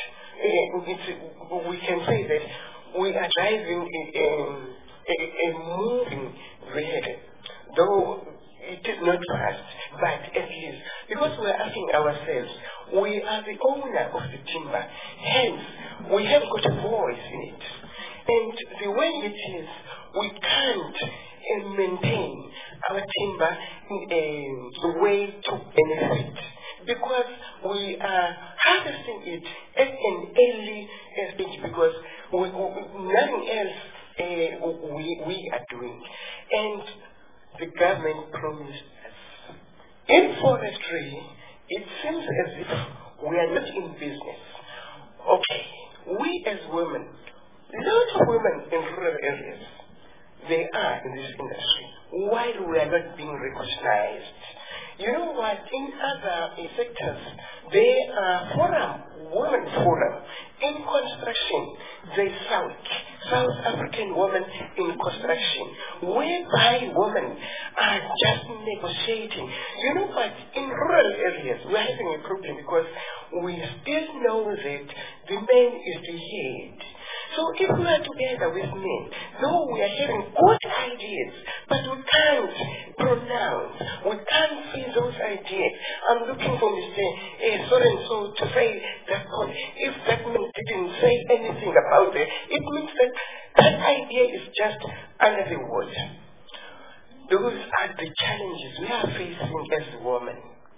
we can say that we are driving a moving vehicle, though it is not fast, but at least, because we are asking ourselves, we are the owner of the timber, hence we have got a voice in it. And the way it is, we can't maintain our timber in a way to benefit, because we are harvesting it at an early stage, because nothing else we are doing. And the government promised us. In forestry, it seems as if we are not in business. Okay, we as women, lots of women in rural areas, they are in this industry, while we are not being recognized. You know what? In other sectors, There are women forum in construction. They South African women in construction, whereby women are just negotiating. You know what? In rural areas, we're having a problem because we still know that the man is the head. So if we are together with men, though we are having good ideas, but we can't pronounce, we can't see those ideas. I'm looking for Mr. So-and-so to say that if that man didn't say anything about it, it means that that idea is just under the water. Those are the challenges we are facing as women.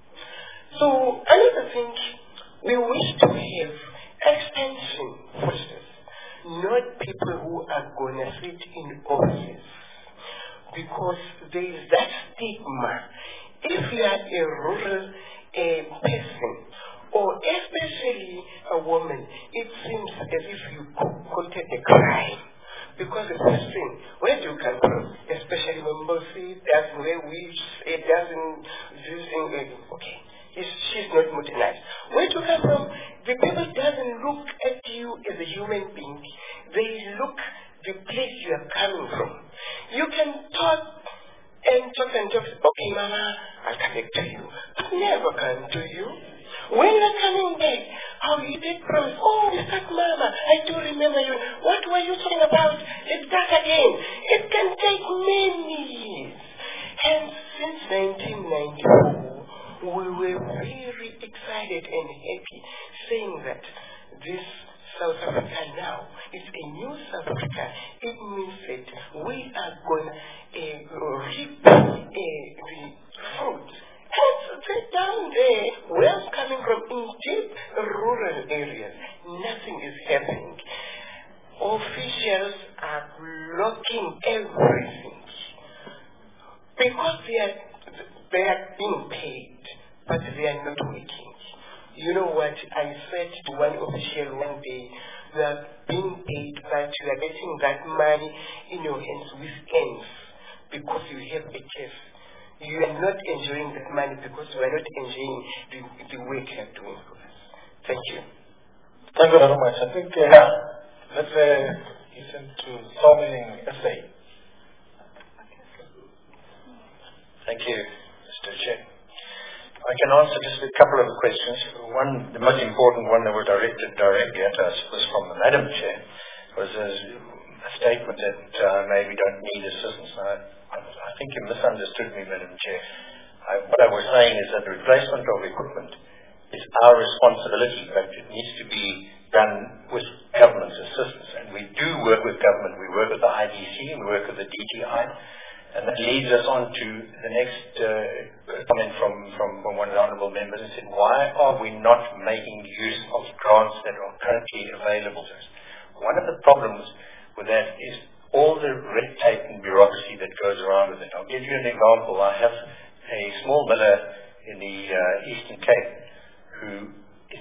So another thing, we wish to have extension forces, not people who are going to sit in office, because there is that stigma. If you are a rural person, or especially a woman, it seems as if you committed a crime. Because the first thing, where do you come from? Especially when Mbosi doesn't wear wigs, doesn't using okay. She's not modernized. Where do you come from? The people doesn't look at you as a human being. They look the place you are coming from. You can talk and talk. Okay, Mama, I'll come back to you. But never come to you. When you're coming back, how you did promise. Oh, Mr. Mama, I do remember you. What were you talking about? Let's start again. It can take many years. And since 1994, we were very excited and happy saying that this South Africa now is a new South Africa. It means that we are going to reap the fruits. And down there, where I'm coming from, in deep rural areas, nothing is happening. Officials are blocking everything because they are being paid, but they are not working. You know what? I said to one official one day, you are being paid, but you are getting that money in your hands with ends because you have a case. You are not enjoying that money because you are not enjoying the work you are doing for us. Thank you. Thank you very much. I think let's listen to Solving SA. Thank you, Mr. Chair. I can answer just a couple of questions. One, the most important one that was directed directly at us was from the Madam Chair, was a statement that maybe don't need assistance. I think you misunderstood me, Madam Chair. What I was saying is that the replacement of equipment is our responsibility, but it needs to be done with government's assistance. And we do work with government. We work with the IDC, we work with the DTI, and that leads us on to the next comment from one of the honourable members and said, why are we not making use of grants that are currently available to us? One of the problems with that is all the red tape and bureaucracy that goes around with it. I'll give you an example. I have a small miller in the Eastern Cape who is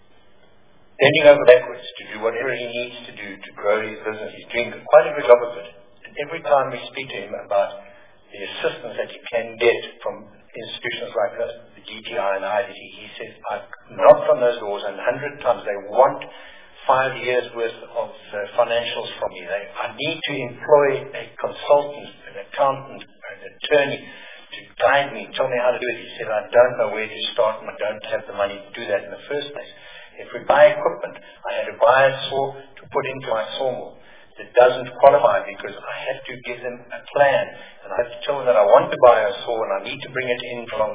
bending over backwards to do whatever he needs to do to grow his business. He's doing quite a good job of it. And every time we speak to him about the assistance that you can get from institutions like this, the DTI and the IDC, he says, I've knocked on those doors 100 times. They want 5 years worth of financials from me. I need to employ a consultant, an accountant, an attorney to guide me, tell me how to do it. He said, I don't know where to start and I don't have the money to do that in the first place. If we buy equipment, I had to buy a saw to put into my sawmill that doesn't qualify because I have to give them a plan and I have to tell them that I want to buy a saw and I need to bring it in from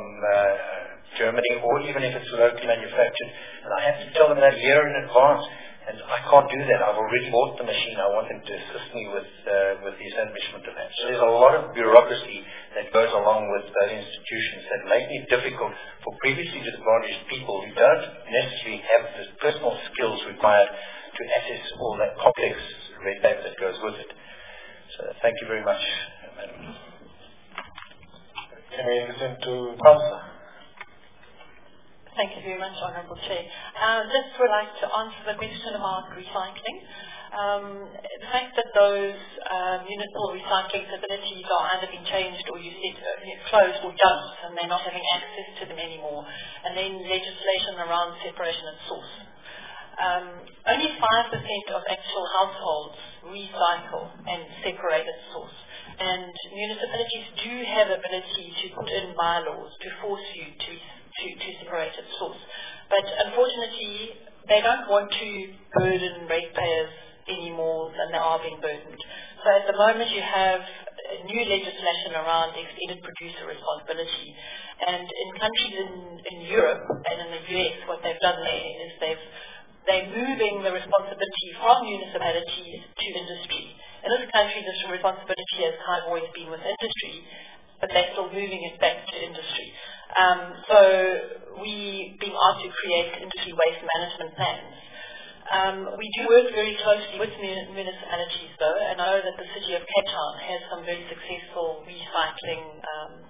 Germany or even if it's locally manufactured, and I have to tell them that a year in advance. And I can't do that. I've already bought the machine. I want them to assist me with the establishment of that. So there's a lot of bureaucracy that goes along with those institutions that make it difficult for previously disadvantaged people who don't necessarily have the personal skills required to access all that complex red tape that goes with it. So thank you very much, Madam. Can we listen to Councillor? Thank you very much, Honourable Chair. Just would like to answer the question about recycling. The fact that those municipal recycling facilities are either being changed or you said closed or dumped and they're not having access to them anymore, and then legislation around separation at source. Only 5% of actual households recycle and separate at source. And municipalities do have ability to put in bylaws to force you to separate at source. But unfortunately, they don't want to burden ratepayers any more than they are being burdened. So at the moment you have new legislation around extended producer responsibility. And in countries in Europe and in the US, what they've done there is they're moving the responsibility from municipalities to industry. In this country, this responsibility has kind of always been with industry, but they're still moving it back to industry. So we've been asked to create industry waste management plans. We do work very closely with municipalities, though. I know that the City of Cape Town has some very successful recycling,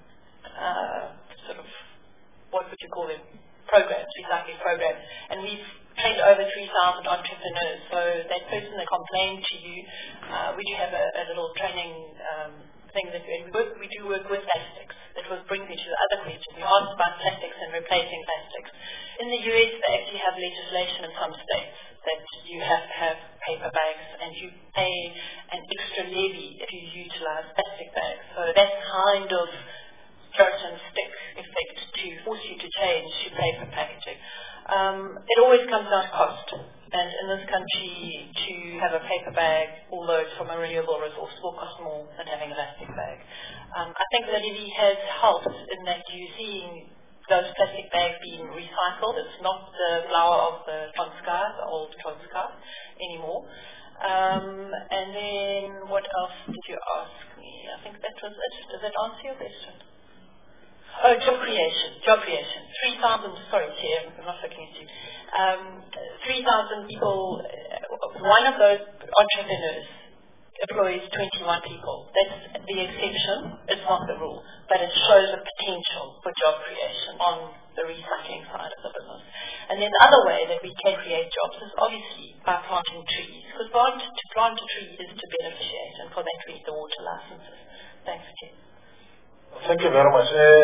what would you call them, recycling programs. And we've trained over 3,000 entrepreneurs. So that person that complained to you, we do have a little training thing that we do work with plastics. That brings me to the other question. You asked about plastics and replacing plastics. In the US, they actually have legislation in some states that you have to have paper bags and you pay an extra levy if you utilize plastic bags. So that kind of carrot and stick effect to force you to change to paper packaging. It always comes down to cost. And in this country, to have a paper bag, although it's from a renewable resource, will cost more than having a plastic bag. I think the levy has helped in that you're seeing those plastic bags being recycled. It's not the flour of the Transkei, the old Transkei, anymore. And then what else did you ask me? I think that was it. Does that answer your question? Oh, job creation. 3,000, sorry, Chair, I'm not looking at you. 3,000 people, one of those entrepreneurs employs 21 people. That's the exception, it's not the rule, but it shows a potential for job creation on the recycling side of the business. And then the other way that we can create jobs is obviously by planting trees, because to plant a tree is to beneficiate, and for that we need the water licenses. Thanks, Chair. Thank you very much.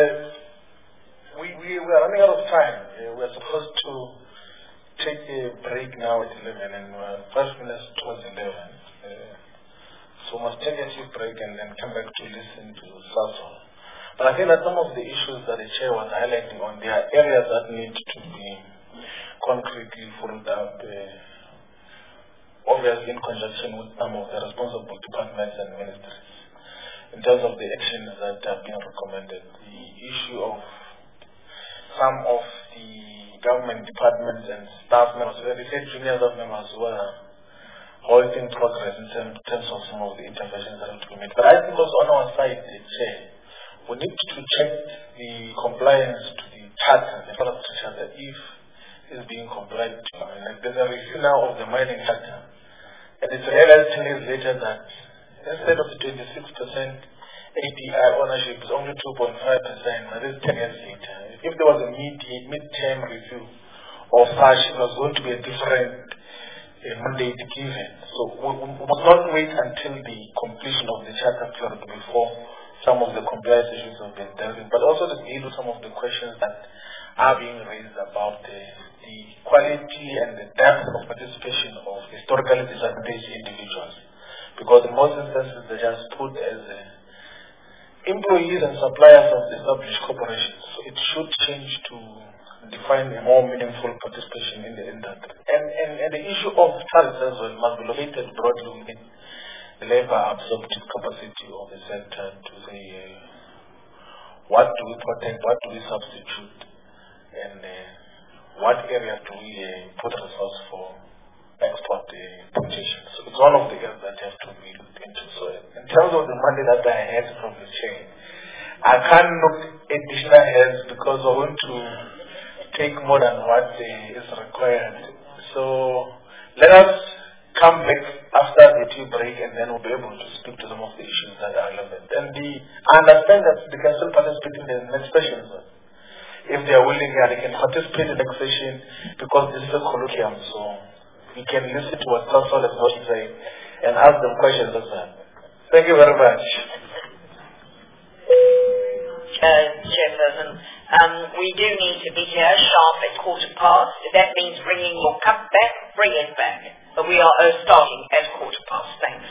We are running out of time. We're supposed to take a break now at 11 and 5 minutes towards 11. So we must take a short break and then come back to listen to Sasso. But I think that some of the issues that the Chair was highlighting on, there are areas that need to be concretely followed up, obviously in conjunction with some of the responsible departments and ministries. In terms of the actions that have been recommended, the issue of some of the government departments and staff members, where they said junior staff members were halting progress in terms of some of the interventions that have to be made. But I think also on our side, we need to check the compliance to the charter, the forest charter, if it's being complied to. Like there's a review now of the mining charter, and it's realized 10 years later that instead of the 26% API ownership is only 2.5%, that is 10 years later. If there was a mid-term review of such, it was going to be a different mandate given. So we must not wait until the completion of the charter period before some of the compliance issues have been dealt with, but also to deal with some of the questions that are being raised about the quality and the depth of participation of historically disadvantaged individuals. Because in most instances, they're just put as employees and suppliers of established corporations. So it should change to define a more meaningful participation in the industry. And the issue of tariffs as well must be located broadly within the labor absorptive capacity of the sector to say what do we protect, what do we substitute, and what areas do we put resource for export protection. So it's one of the areas that have to be looked into. So in terms of the money that I had from the chain, I can't look additional heads because I want to take more than what is required. So let us come back after the tea break and then we'll be able to speak to some of the issues that are relevant. And I understand that they can still participate in the next session. if they are willing, they can participate in the session because this is a colloquium, so we can listen to what Council has got to say and ask them questions as well. Thank you very much. Chairperson, we do need to be here sharp at 1:15. If that means bringing your cup back, bring it back. But we are starting at 1:15. Thanks.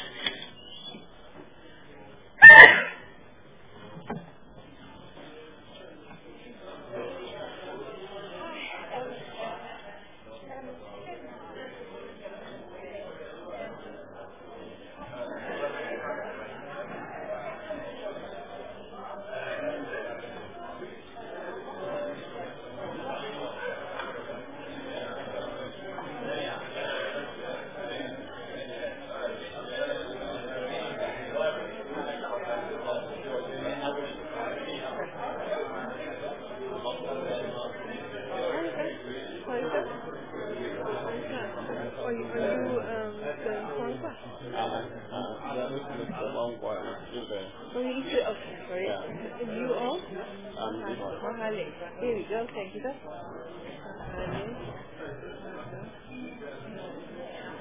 Here we go, thank you.